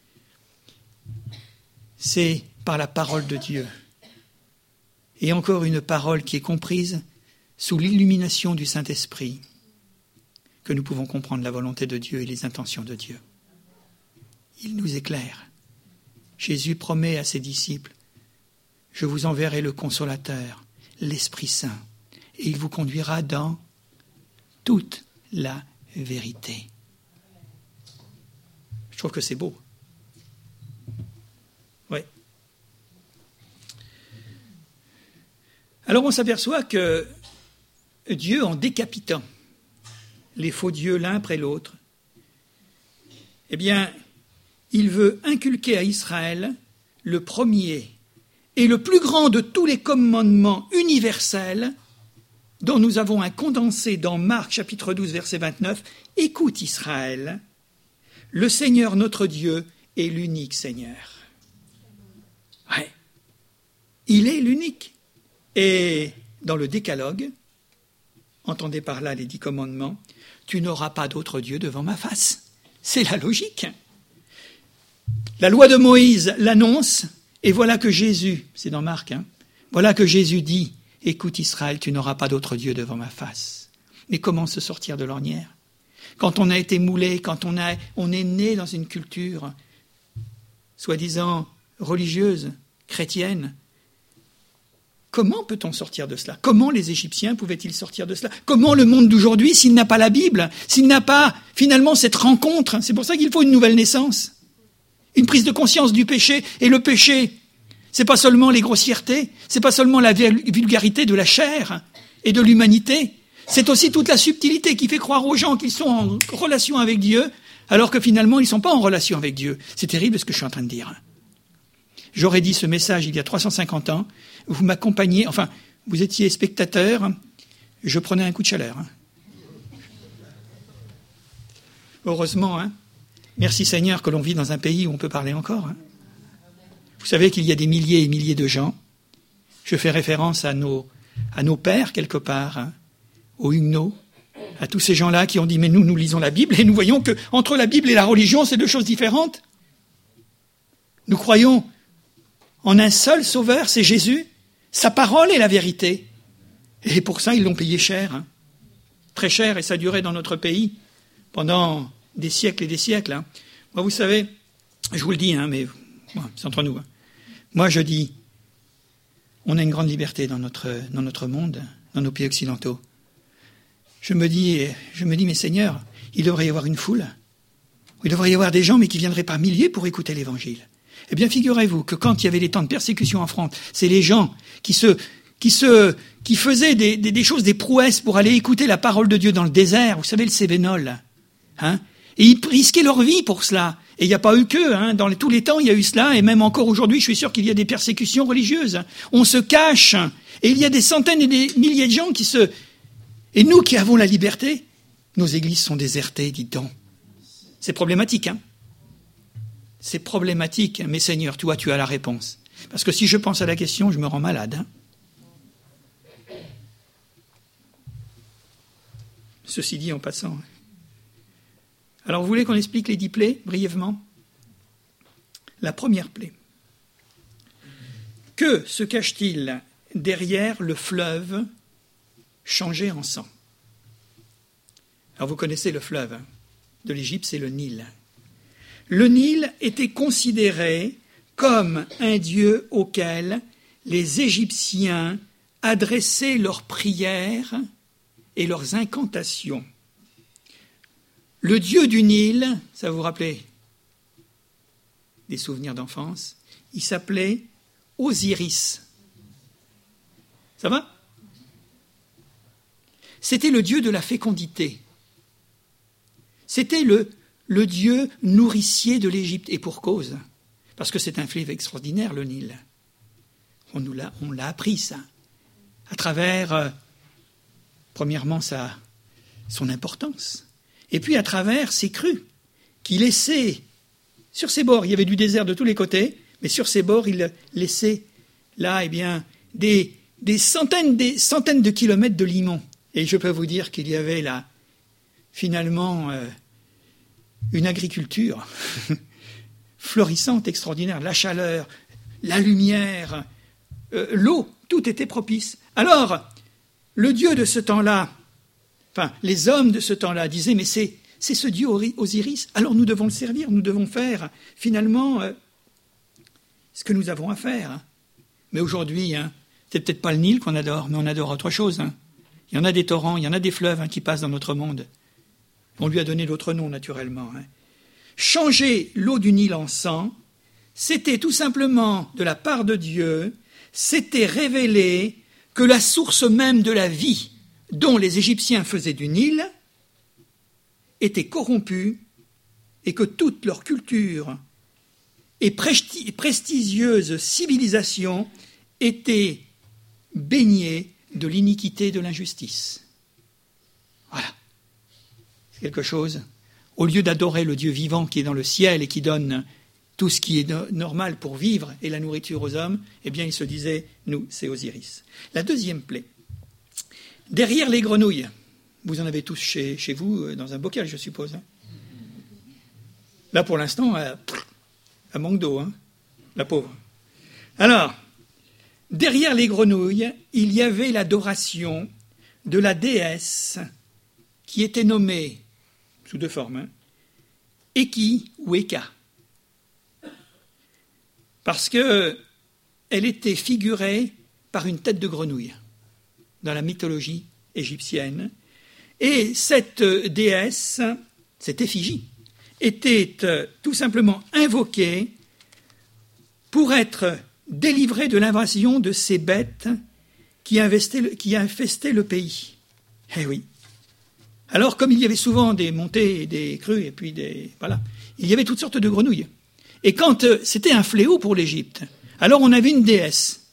c'est par la parole de Dieu, et encore une parole qui est comprise sous l'illumination du Saint-Esprit, que nous pouvons comprendre la volonté de Dieu et les intentions de Dieu. Il nous éclaire. Jésus promet à ses disciples, « Je vous enverrai le Consolateur, l'Esprit Saint, et il vous conduira dans toute la vérité. » Je trouve que c'est beau. Oui. Alors on s'aperçoit que Dieu, en décapitant les faux dieux l'un après l'autre, eh bien, il veut inculquer à Israël le premier et le plus grand de tous les commandements universels dont nous avons un condensé dans Marc chapitre 12 verset 29. Écoute Israël, le Seigneur notre Dieu est l'unique Seigneur. Ouais. Il est l'unique. Et dans le décalogue, entendez par là les 10 commandements, tu n'auras pas d'autre Dieu devant ma face. C'est la logique. La loi de Moïse l'annonce, et voilà que Jésus, c'est dans Marc, voilà que Jésus dit, écoute Israël, tu n'auras pas d'autre Dieu devant ma face. Mais comment se sortir de l'ornière? Quand on a été moulé, quand on est né dans une culture soi-disant religieuse, chrétienne, comment peut-on sortir de cela? Comment les Égyptiens pouvaient-ils sortir de cela? Comment le monde d'aujourd'hui, s'il n'a pas la Bible, s'il n'a pas finalement cette rencontre? C'est pour ça qu'il faut une nouvelle naissance, une prise de conscience du péché. Et le péché, c'est pas seulement les grossièretés, c'est pas seulement la vulgarité de la chair et de l'humanité, c'est aussi toute la subtilité qui fait croire aux gens qu'ils sont en relation avec Dieu, alors que finalement ils ne sont pas en relation avec Dieu. C'est terrible ce que je suis en train de dire. J'aurais dit ce message il y a 350 ans, vous m'accompagnez, enfin, vous étiez spectateur, je prenais un coup de chaleur. Heureusement, merci Seigneur que l'on vit dans un pays où on peut parler encore. Vous savez qu'il y a des milliers et milliers de gens, je fais référence à nos pères quelque part, aux huguenots, à tous ces gens-là qui ont dit, mais nous lisons la Bible et nous voyons que entre la Bible et la religion, c'est deux choses différentes. Nous croyons en un seul sauveur, c'est Jésus. Sa parole est la vérité. Et pour ça, ils l'ont payé cher. Très cher, et ça a duré dans notre pays pendant des siècles et des siècles. Moi, vous savez, je vous le dis, mais bon, c'est entre nous. Moi, je dis, on a une grande liberté dans notre monde, dans nos pays occidentaux. Je me dis, mais Seigneur, il devrait y avoir une foule. Il devrait y avoir des gens, mais qui viendraient par milliers pour écouter l'Évangile. Eh bien, figurez-vous que quand il y avait les temps de persécution en France, c'est les gens qui faisaient des choses, des prouesses pour aller écouter la parole de Dieu dans le désert. Vous savez, le Cévenol. Et ils risquaient leur vie pour cela. Et il n'y a pas eu que, dans tous les temps, il y a eu cela. Et même encore aujourd'hui, je suis sûr qu'il y a des persécutions religieuses. On se cache. Et il y a des centaines et des milliers de gens Et nous qui avons la liberté, nos églises sont désertées, dites donc. C'est problématique, C'est problématique, mais Seigneur, toi, tu as la réponse. Parce que si je pense à la question, je me rends malade. Ceci dit en passant. Alors, vous voulez qu'on explique les 10 plaies, brièvement? La première plaie. Que se cache-t-il derrière le fleuve changé en sang? Alors, vous connaissez le fleuve de l'Égypte, c'est le Nil. Le Nil était considéré comme un dieu auquel les Égyptiens adressaient leurs prières et leurs incantations. Le dieu du Nil, ça vous rappelle des souvenirs d'enfance, il s'appelait Osiris. Ça va? C'était le dieu de la fécondité. C'était le dieu nourricier de l'Égypte, et pour cause, parce que c'est un fleuve extraordinaire, le Nil. On l'a appris, ça, à travers, premièrement, son importance, et puis à travers ses crues, qui laissaient, sur ses bords, il y avait du désert de tous les côtés, mais sur ses bords, il laissait, là, des centaines de kilomètres de limon. Et je peux vous dire qu'il y avait là, finalement, une agriculture florissante, extraordinaire, la chaleur, la lumière, l'eau, tout était propice. Alors, le dieu de ce temps-là, les hommes de ce temps-là disaient, mais c'est ce dieu Osiris, alors nous devons le servir, nous devons faire finalement ce que nous avons à faire. Mais aujourd'hui, c'est peut-être pas le Nil qu'on adore, mais on adore autre chose. Il y en a des torrents, il y en a des fleuves qui passent dans notre monde. On lui a donné d'autres noms, naturellement. Changer l'eau du Nil en sang, c'était tout simplement, de la part de Dieu, c'était révéler que la source même de la vie dont les Égyptiens faisaient du Nil était corrompue et que toute leur culture et prestigieuse civilisation était baignée de l'iniquité et de l'injustice. Voilà. C'est quelque chose. Au lieu d'adorer le Dieu vivant qui est dans le ciel et qui donne tout ce qui est normal pour vivre et la nourriture aux hommes, eh bien, il se disait, nous, c'est Osiris. La deuxième plaie. Derrière les grenouilles. Vous en avez tous chez vous, dans un bocal, je suppose. Hein. Là, pour l'instant, elle manque d'eau, hein, la pauvre. Alors, derrière les grenouilles, il y avait l'adoration de la déesse qui était nommée, sous deux formes, hein, Eki ou Eka. Parce qu'elle était figurée par une tête de grenouille dans la mythologie égyptienne. Et cette déesse, cette effigie, était tout simplement invoquée pour être délivrée de l'invasion de ces bêtes qui infestaient le pays. Eh oui. Alors, comme il y avait souvent des montées et des crues, et puis il y avait toutes sortes de grenouilles. Et quand c'était un fléau pour l'Égypte, alors on avait une déesse.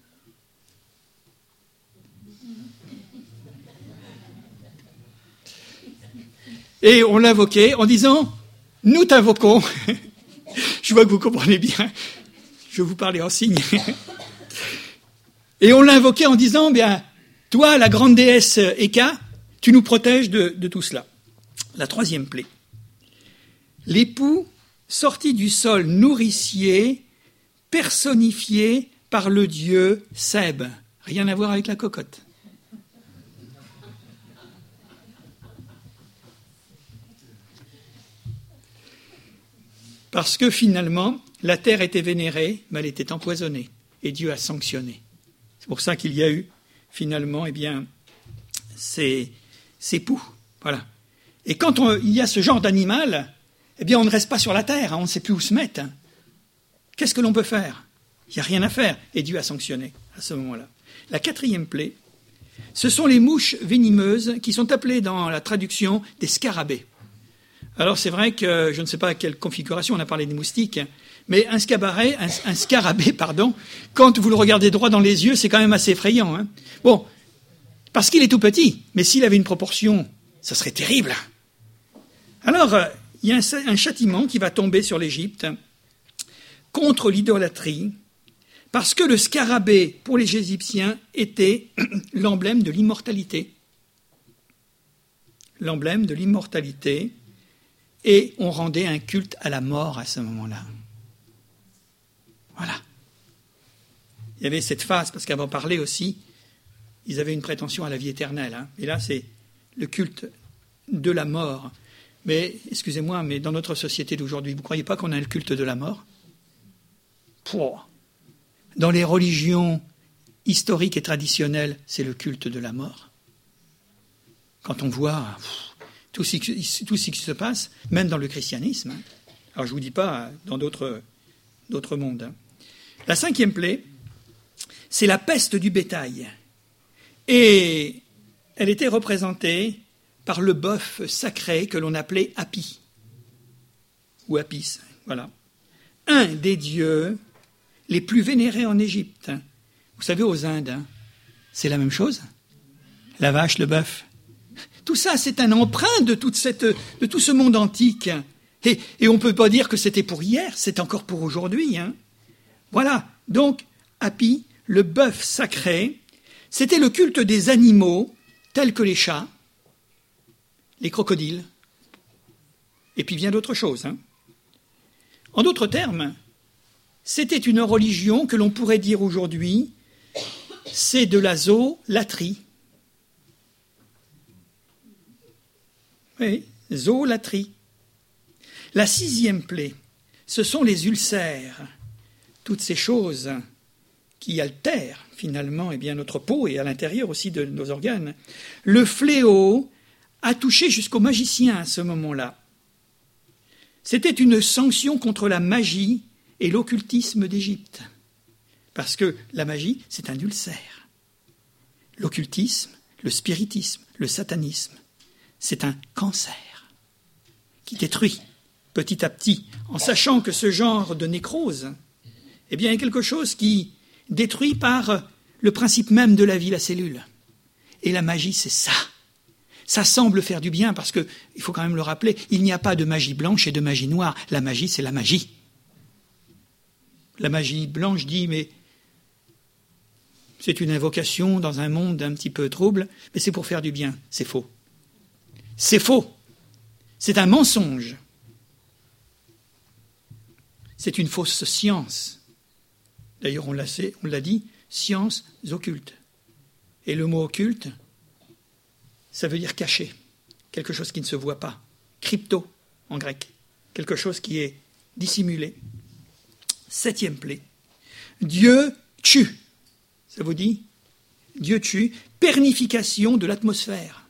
Et on l'invoquait en disant « Nous t'invoquons ». Je vois que vous comprenez bien. Je vais vous parler en signe. Et on l'invoquait en disant « Bien, toi, la grande déesse Eka, tu nous protèges de tout cela ». La troisième plaie. L'époux sorti du sol nourricier, personnifié par le dieu Seb. Rien à voir avec la cocotte. Parce que finalement, la terre était vénérée, mais elle était empoisonnée. Et Dieu a sanctionné. C'est pour ça qu'il y a eu, finalement, ces poux. Voilà. Et quand il y a ce genre d'animal, eh bien, on ne reste pas sur la terre, hein, on ne sait plus où se mettre. Hein. Qu'est-ce que l'on peut faire? Il n'y a rien à faire. Et Dieu a sanctionné à ce moment-là. La quatrième plaie, ce sont les mouches venimeuses qui sont appelées dans la traduction des scarabées. Alors c'est vrai que je ne sais pas à quelle configuration, on a parlé des moustiques, mais un scarabée, quand vous le regardez droit dans les yeux, c'est quand même assez effrayant. Hein. Bon, parce qu'il est tout petit, mais s'il avait une proportion, ça serait terrible. Alors, il y a un châtiment qui va tomber sur l'Égypte contre l'idolâtrie, parce que le scarabée, pour les Égyptiens, était l'emblème de l'immortalité. L'emblème de l'immortalité, et on rendait un culte à la mort à ce moment-là. Voilà. Il y avait cette phase, parce qu'avant de parler aussi, ils avaient une prétention à la vie éternelle. Hein. Et là, c'est le culte de la mort. Mais, excusez-moi, mais dans notre société d'aujourd'hui, vous ne croyez pas qu'on a le culte de la mort? Dans les religions historiques et traditionnelles, c'est le culte de la mort. Quand on voit tout ce qui se passe, même dans le christianisme, hein. Alors je ne vous dis pas dans d'autres mondes. Hein. La cinquième plaie, c'est la peste du bétail. Et elle était représentée par le bœuf sacré que l'on appelait Hapi, ou Apis, voilà. Un des dieux les plus vénérés en Égypte. Vous savez, aux Indes, hein, c'est la même chose. La vache, le bœuf. Tout ça, c'est un emprunt de tout ce monde antique. Et on ne peut pas dire que c'était pour hier, c'est encore pour aujourd'hui. Hein. Voilà, donc, Hapi, le bœuf sacré, c'était le culte des animaux, tels que les chats, les crocodiles, et puis bien d'autres choses. Hein. En d'autres termes, c'était une religion que l'on pourrait dire aujourd'hui, c'est de la zoolatrie. Oui, zoolatrie. La sixième plaie, ce sont les ulcères, toutes ces choses qui altèrent finalement notre peau et à l'intérieur aussi de nos organes. Le fléau a touché jusqu'aux magiciens à ce moment-là. C'était une sanction contre la magie et l'occultisme d'Égypte. Parce que la magie, c'est un ulcère. L'occultisme, le spiritisme, le satanisme, c'est un cancer qui détruit petit à petit, en sachant que ce genre de nécrose, eh bien, est quelque chose qui détruit par le principe même de la vie, la cellule. Et la magie, c'est ça. Ça semble faire du bien parce que, il faut quand même le rappeler, il n'y a pas de magie blanche et de magie noire. La magie, c'est la magie. La magie blanche dit, mais c'est une invocation dans un monde un petit peu trouble, mais c'est pour faire du bien. C'est faux. C'est faux. C'est un mensonge. C'est une fausse science. D'ailleurs, on l'a dit, sciences occultes. Et le mot occulte, ça veut dire caché, quelque chose qui ne se voit pas. Crypto, en grec, quelque chose qui est dissimulé. 7e plaie. Dieu tue. Ça vous dit? Dieu tue. Pernification de l'atmosphère.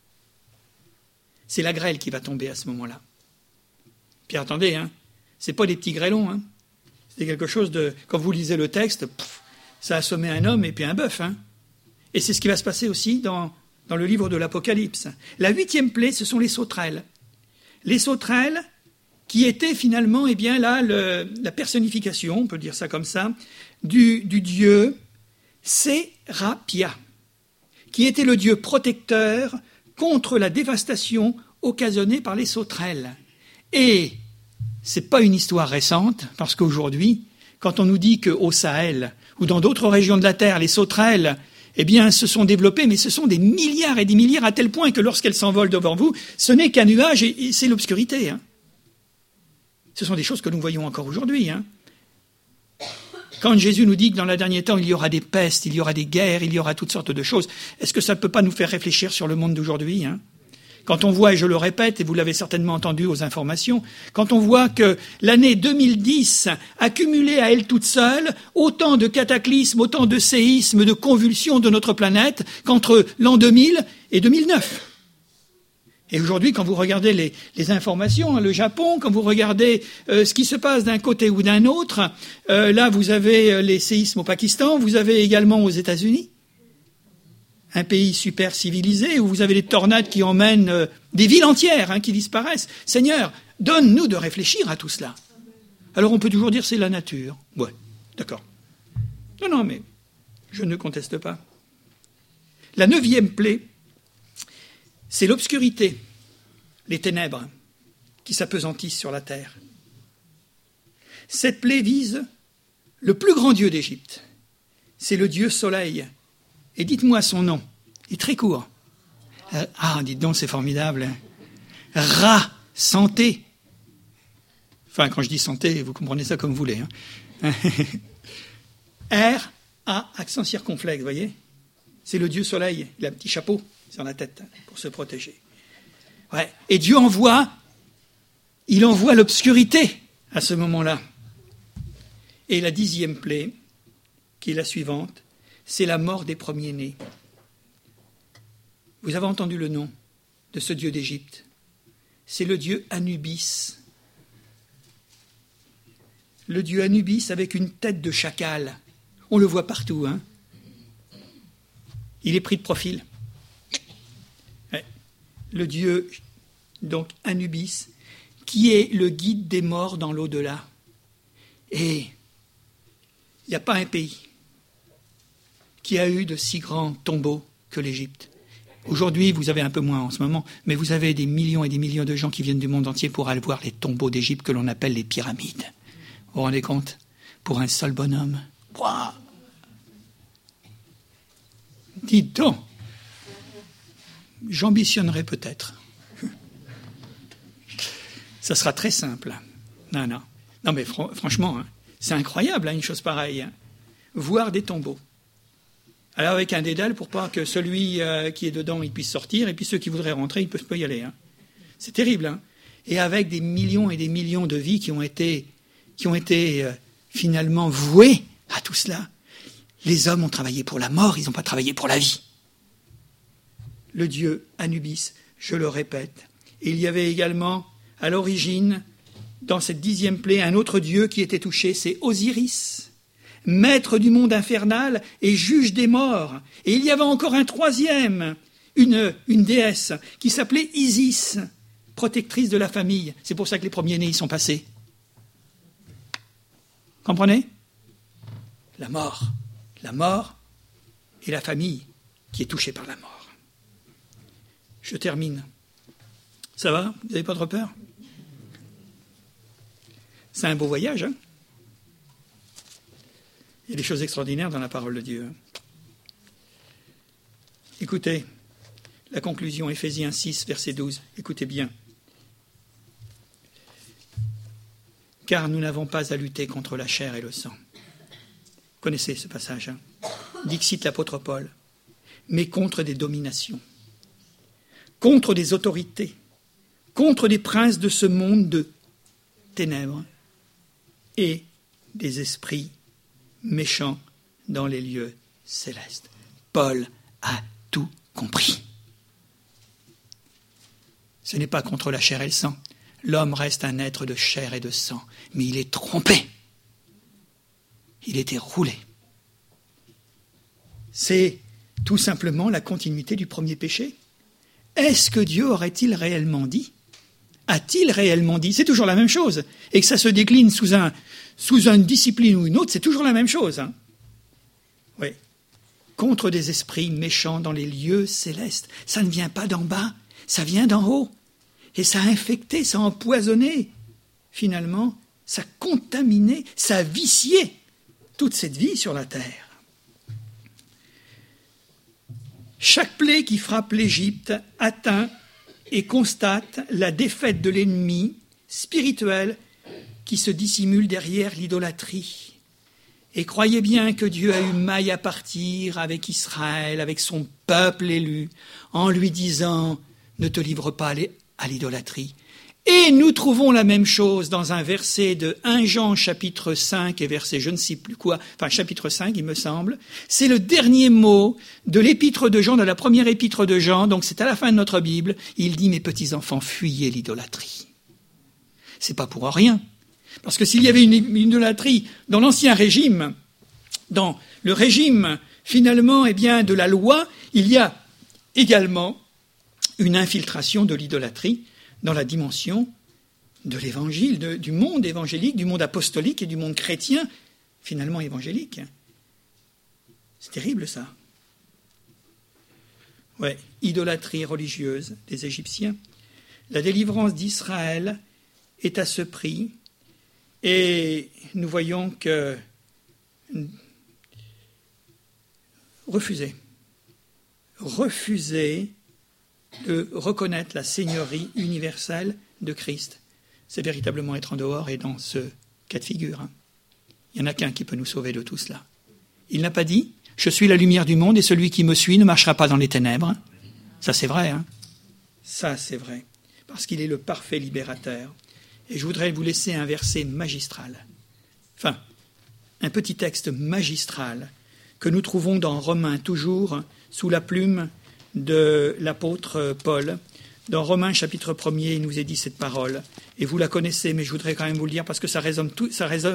C'est la grêle qui va tomber à ce moment-là. Puis attendez, hein, c'est pas des petits grêlons, hein. C'est quelque chose de... Quand vous lisez le texte, ça a assommé un homme et puis un bœuf, hein. Et c'est ce qui va se passer aussi dans le livre de l'Apocalypse. La 8e plaie, ce sont les sauterelles. Les sauterelles qui étaient finalement, eh bien là, la personnification, on peut dire ça comme ça, du dieu Sérapia, qui était le dieu protecteur contre la dévastation occasionnée par les sauterelles. Et c'est pas une histoire récente, parce qu'aujourd'hui, quand on nous dit qu'au Sahel ou dans d'autres régions de la Terre, les sauterelles, eh bien, se sont développées, mais ce sont des milliards et des milliards, à tel point que lorsqu'elles s'envolent devant vous, ce n'est qu'un nuage et c'est l'obscurité. Hein. Ce sont des choses que nous voyons encore aujourd'hui. Hein. Quand Jésus nous dit que dans le dernier temps, il y aura des pestes, il y aura des guerres, il y aura toutes sortes de choses, est-ce que ça ne peut pas nous faire réfléchir sur le monde d'aujourd'hui, hein? Quand on voit, et je le répète, et vous l'avez certainement entendu aux informations, quand on voit que l'année 2010 a cumulé à elle toute seule autant de cataclysmes, autant de séismes, de convulsions de notre planète qu'entre l'an 2000 et 2009. Et aujourd'hui, quand vous regardez les informations, hein, le Japon, quand vous regardez ce qui se passe d'un côté ou d'un autre, là vous avez les séismes au Pakistan, vous avez également aux États-Unis, un pays super civilisé où vous avez des tornades qui emmènent des villes entières, hein, qui disparaissent. Seigneur, donne-nous de réfléchir à tout cela. Alors on peut toujours dire c'est la nature. Ouais, d'accord. Non, mais je ne conteste pas. La 9e plaie, c'est l'obscurité, les ténèbres qui s'appesantissent sur la terre. Cette plaie vise le plus grand dieu d'Égypte. C'est le dieu Soleil. Et dites-moi son nom. Il est très court. Dites donc, c'est formidable. Ra, santé. Enfin, quand je dis santé, vous comprenez ça comme vous voulez. Hein. R, A, accent circonflexe, vous voyez? C'est le dieu Soleil. Il a un petit chapeau sur la tête pour se protéger. Ouais. Et Dieu envoie l'obscurité à ce moment-là. Et la 10e plaie, qui est la suivante, c'est la mort des premiers-nés. Vous avez entendu le nom de ce dieu d'Égypte. C'est le dieu Anubis. Le dieu Anubis avec une tête de chacal. On le voit partout, hein. Il est pris de profil. Ouais. Le dieu, donc Anubis, qui est le guide des morts dans l'au-delà. Et il n'y a pas un pays qui a eu de si grands tombeaux que l'Égypte. Aujourd'hui, vous avez un peu moins en ce moment, mais vous avez des millions et des millions de gens qui viennent du monde entier pour aller voir les tombeaux d'Égypte que l'on appelle les pyramides. Vous vous rendez compte? Pour un seul bonhomme. Wow. Dites donc, j'ambitionnerai peut-être. Ça sera très simple. Non, mais franchement, hein, c'est incroyable, hein, une chose pareille. Hein. Voir des tombeaux. Alors avec un dédale pour pas que celui qui est dedans il puisse sortir, et puis ceux qui voudraient rentrer, ils ne peuvent pas y aller. Hein. C'est terrible. Hein. Et avec des millions et des millions de vies qui ont été finalement vouées à tout cela. Les hommes ont travaillé pour la mort, ils n'ont pas travaillé pour la vie. Le dieu Anubis, je le répète. Et il y avait également, à l'origine, dans cette 10e plaie, un autre dieu qui était touché, c'est Osiris, maître du monde infernal et juge des morts. Et il y avait encore un 3e, une déesse qui s'appelait Isis, protectrice de la famille. C'est pour ça que les premiers-nés y sont passés. Comprenez? La mort et la famille qui est touchée par la mort. Je termine. Ça va? Vous n'avez pas trop peur? C'est un beau voyage, hein? Il y a des choses extraordinaires dans la parole de Dieu. Écoutez, la conclusion, Éphésiens 6, verset 12. Écoutez bien. Car nous n'avons pas à lutter contre la chair et le sang. Vous connaissez ce passage, hein? Dixit l'apôtre Paul. Mais contre des dominations, contre des autorités, contre des princes de ce monde de ténèbres et des esprits méchants dans les lieux célestes. Paul a tout compris. Ce n'est pas contre la chair et le sang. L'homme reste un être de chair et de sang, mais il est trompé. Il était roulé. C'est tout simplement la continuité du premier péché. Est-ce que Dieu aurait-il réellement dit? A-t-il réellement dit? C'est toujours la même chose. Et que ça se décline sous une discipline ou une autre, c'est toujours la même chose. Hein? Oui. Contre des esprits méchants dans les lieux célestes. Ça ne vient pas d'en bas, ça vient d'en haut. Et ça a infecté, ça a empoisonné. Finalement, ça a contaminé, ça a vicié toute cette vie sur la terre. Chaque plaie qui frappe l'Égypte atteint et constate la défaite de l'ennemi spirituel qui se dissimule derrière l'idolâtrie. Et croyez bien que Dieu a eu maille à partir avec Israël, avec son peuple élu, en lui disant « Ne te livre pas à l'idolâtrie ». Et nous trouvons la même chose dans un verset de 1 Jean chapitre 5 et verset je ne sais plus quoi, enfin chapitre 5 il me semble. C'est le dernier mot de l'épître de Jean, de la première épître de Jean, donc c'est à la fin de notre Bible. Il dit « Mes petits enfants, fuyez l'idolâtrie ». C'est pas pour rien. Parce que s'il y avait une idolâtrie dans l'ancien régime, dans le régime finalement de la loi, il y a également une infiltration de l'idolâtrie dans la dimension de l'évangile, du monde évangélique, du monde apostolique et du monde chrétien, finalement évangélique. C'est terrible ça. Ouais, idolâtrie religieuse des Égyptiens. La délivrance d'Israël est à ce prix et nous voyons que refuser de reconnaître la seigneurie universelle de Christ, c'est véritablement être en dehors et dans ce cas de figure. Hein. Il n'y en a qu'un qui peut nous sauver de tout cela. Il n'a pas dit « Je suis la lumière du monde et celui qui me suit ne marchera pas dans les ténèbres ». Ça c'est vrai. Hein. Ça c'est vrai. Parce qu'il est le parfait libérateur. Et je voudrais vous laisser un verset magistral. Enfin, un petit texte magistral que nous trouvons dans Romains, toujours sous la plume de l'apôtre Paul. Dans Romains chapitre 1er, il nous est dit cette parole. Et vous la connaissez, mais je voudrais quand même vous le dire parce que ça résume tout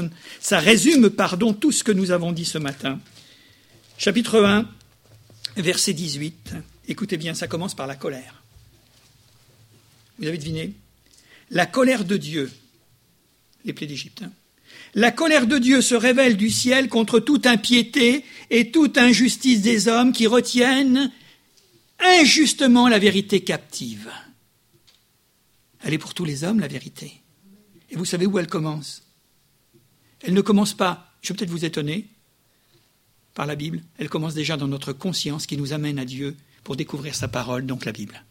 ce que nous avons dit ce matin. Chapitre 1, verset 18. Écoutez bien, ça commence par la colère. Vous avez deviné? La colère de Dieu, les plaies d'Égypte. Hein. La colère de Dieu se révèle du ciel contre toute impiété et toute injustice des hommes qui retiennent injustement la vérité captive. Elle est pour tous les hommes, la vérité. Et vous savez où elle commence? Elle ne commence pas, je vais peut-être vous étonner, par la Bible. Elle commence déjà dans notre conscience qui nous amène à Dieu pour découvrir sa parole, donc la Bible.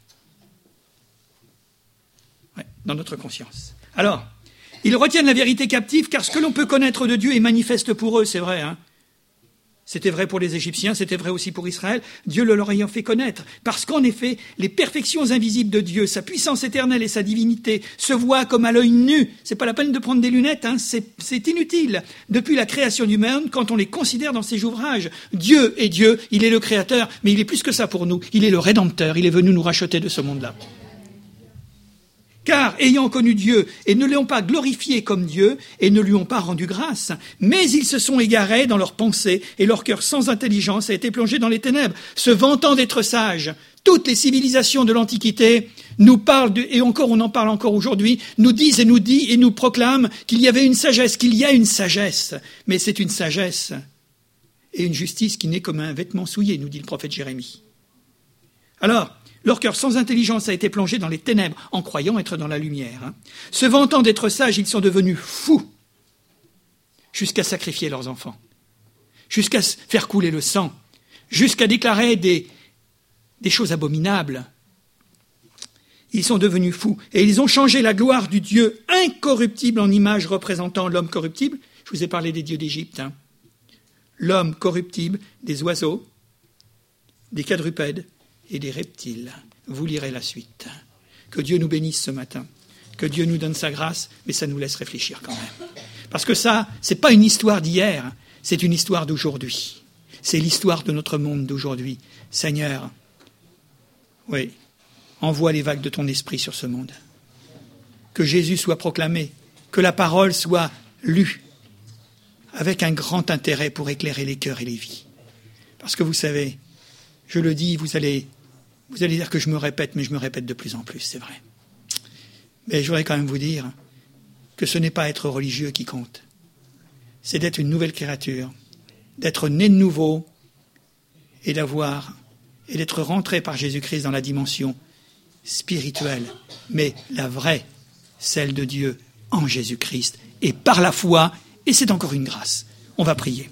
Ouais, dans notre conscience. Alors, ils retiennent la vérité captive car ce que l'on peut connaître de Dieu est manifeste pour eux, c'est vrai, hein. C'était vrai pour les Égyptiens, c'était vrai aussi pour Israël, Dieu le leur ayant fait connaître. Parce qu'en effet, les perfections invisibles de Dieu, sa puissance éternelle et sa divinité se voient comme à l'œil nu. C'est pas la peine de prendre des lunettes, hein, c'est inutile. Depuis la création du monde, quand on les considère dans ses ouvrages, Dieu est Dieu, il est le créateur, mais il est plus que ça pour nous. Il est le rédempteur, il est venu nous racheter de ce monde-là. Car, ayant connu Dieu, et ne l'ont pas glorifié comme Dieu, et ne lui ont pas rendu grâce, mais ils se sont égarés dans leurs pensées, et leur cœur sans intelligence a été plongé dans les ténèbres, se vantant d'être sages. Toutes les civilisations de l'Antiquité nous parle, et encore on en parle encore aujourd'hui, nous disent et nous dit et nous proclament qu'il y avait une sagesse, qu'il y a une sagesse. Mais c'est une sagesse et une justice qui n'est comme un vêtement souillé, nous dit le prophète Jérémie. Alors, leur cœur sans intelligence a été plongé dans les ténèbres, en croyant être dans la lumière. Se vantant d'être sages, ils sont devenus fous, jusqu'à sacrifier leurs enfants, jusqu'à faire couler le sang, jusqu'à déclarer des choses abominables. Ils sont devenus fous et ils ont changé la gloire du Dieu incorruptible en image représentant l'homme corruptible. Je vous ai parlé des dieux d'Égypte. L'homme corruptible, des oiseaux, des quadrupèdes et des reptiles. Vous lirez la suite. Que Dieu nous bénisse ce matin. Que Dieu nous donne sa grâce, mais ça nous laisse réfléchir quand même. Parce que ça, c'est pas une histoire d'hier, c'est une histoire d'aujourd'hui. C'est l'histoire de notre monde d'aujourd'hui. Seigneur, oui, envoie les vagues de ton esprit sur ce monde. Que Jésus soit proclamé, que la parole soit lue, avec un grand intérêt pour éclairer les cœurs et les vies. Parce que vous savez, je le dis, vous allez dire que je me répète, mais je me répète de plus en plus, c'est vrai. Mais je voudrais quand même vous dire que ce n'est pas être religieux qui compte. C'est d'être une nouvelle créature, d'être né de nouveau et d'être rentré par Jésus-Christ dans la dimension spirituelle, mais la vraie, celle de Dieu en Jésus-Christ, et par la foi, et c'est encore une grâce. On va prier.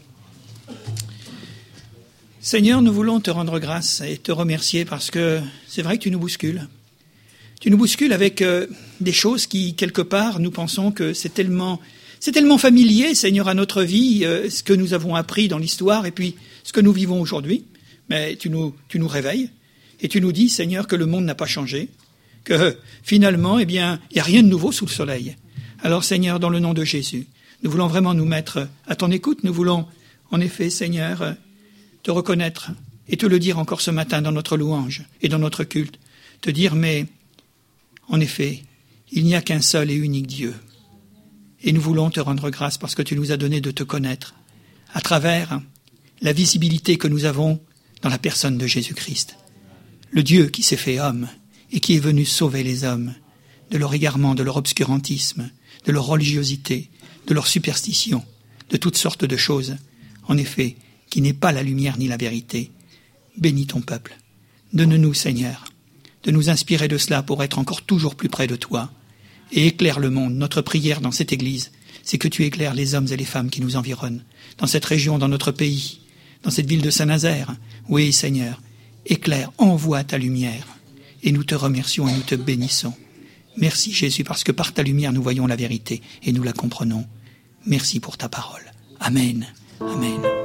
Seigneur, nous voulons te rendre grâce et te remercier parce que c'est vrai que tu nous bouscules. Tu nous bouscules avec des choses qui, quelque part, nous pensons que c'est tellement familier, Seigneur, à notre vie, ce que nous avons appris dans l'histoire et puis ce que nous vivons aujourd'hui. Mais tu nous réveilles et tu nous dis, Seigneur, que le monde n'a pas changé, que finalement, il n'y a rien de nouveau sous le soleil. Alors, Seigneur, dans le nom de Jésus, nous voulons vraiment nous mettre à ton écoute. Nous voulons, en effet, Seigneur, te reconnaître et te le dire encore ce matin dans notre louange et dans notre culte. Te dire, mais, en effet, il n'y a qu'un seul et unique Dieu. Et nous voulons te rendre grâce parce que tu nous as donné de te connaître à travers la visibilité que nous avons dans la personne de Jésus-Christ. Le Dieu qui s'est fait homme et qui est venu sauver les hommes de leur égarement, de leur obscurantisme, de leur religiosité, de leur superstition, de toutes sortes de choses, en effet, qui n'est pas la lumière ni la vérité. Bénis ton peuple. Donne-nous, Seigneur, de nous inspirer de cela pour être encore toujours plus près de toi et éclaire le monde. Notre prière dans cette Église, c'est que tu éclaires les hommes et les femmes qui nous environnent, dans cette région, dans notre pays, dans cette ville de Saint-Nazaire. Oui, Seigneur, éclaire, envoie ta lumière. Et nous te remercions et nous te bénissons. Merci Jésus, parce que par ta lumière nous voyons la vérité et nous la comprenons. Merci pour ta parole. Amen. Amen.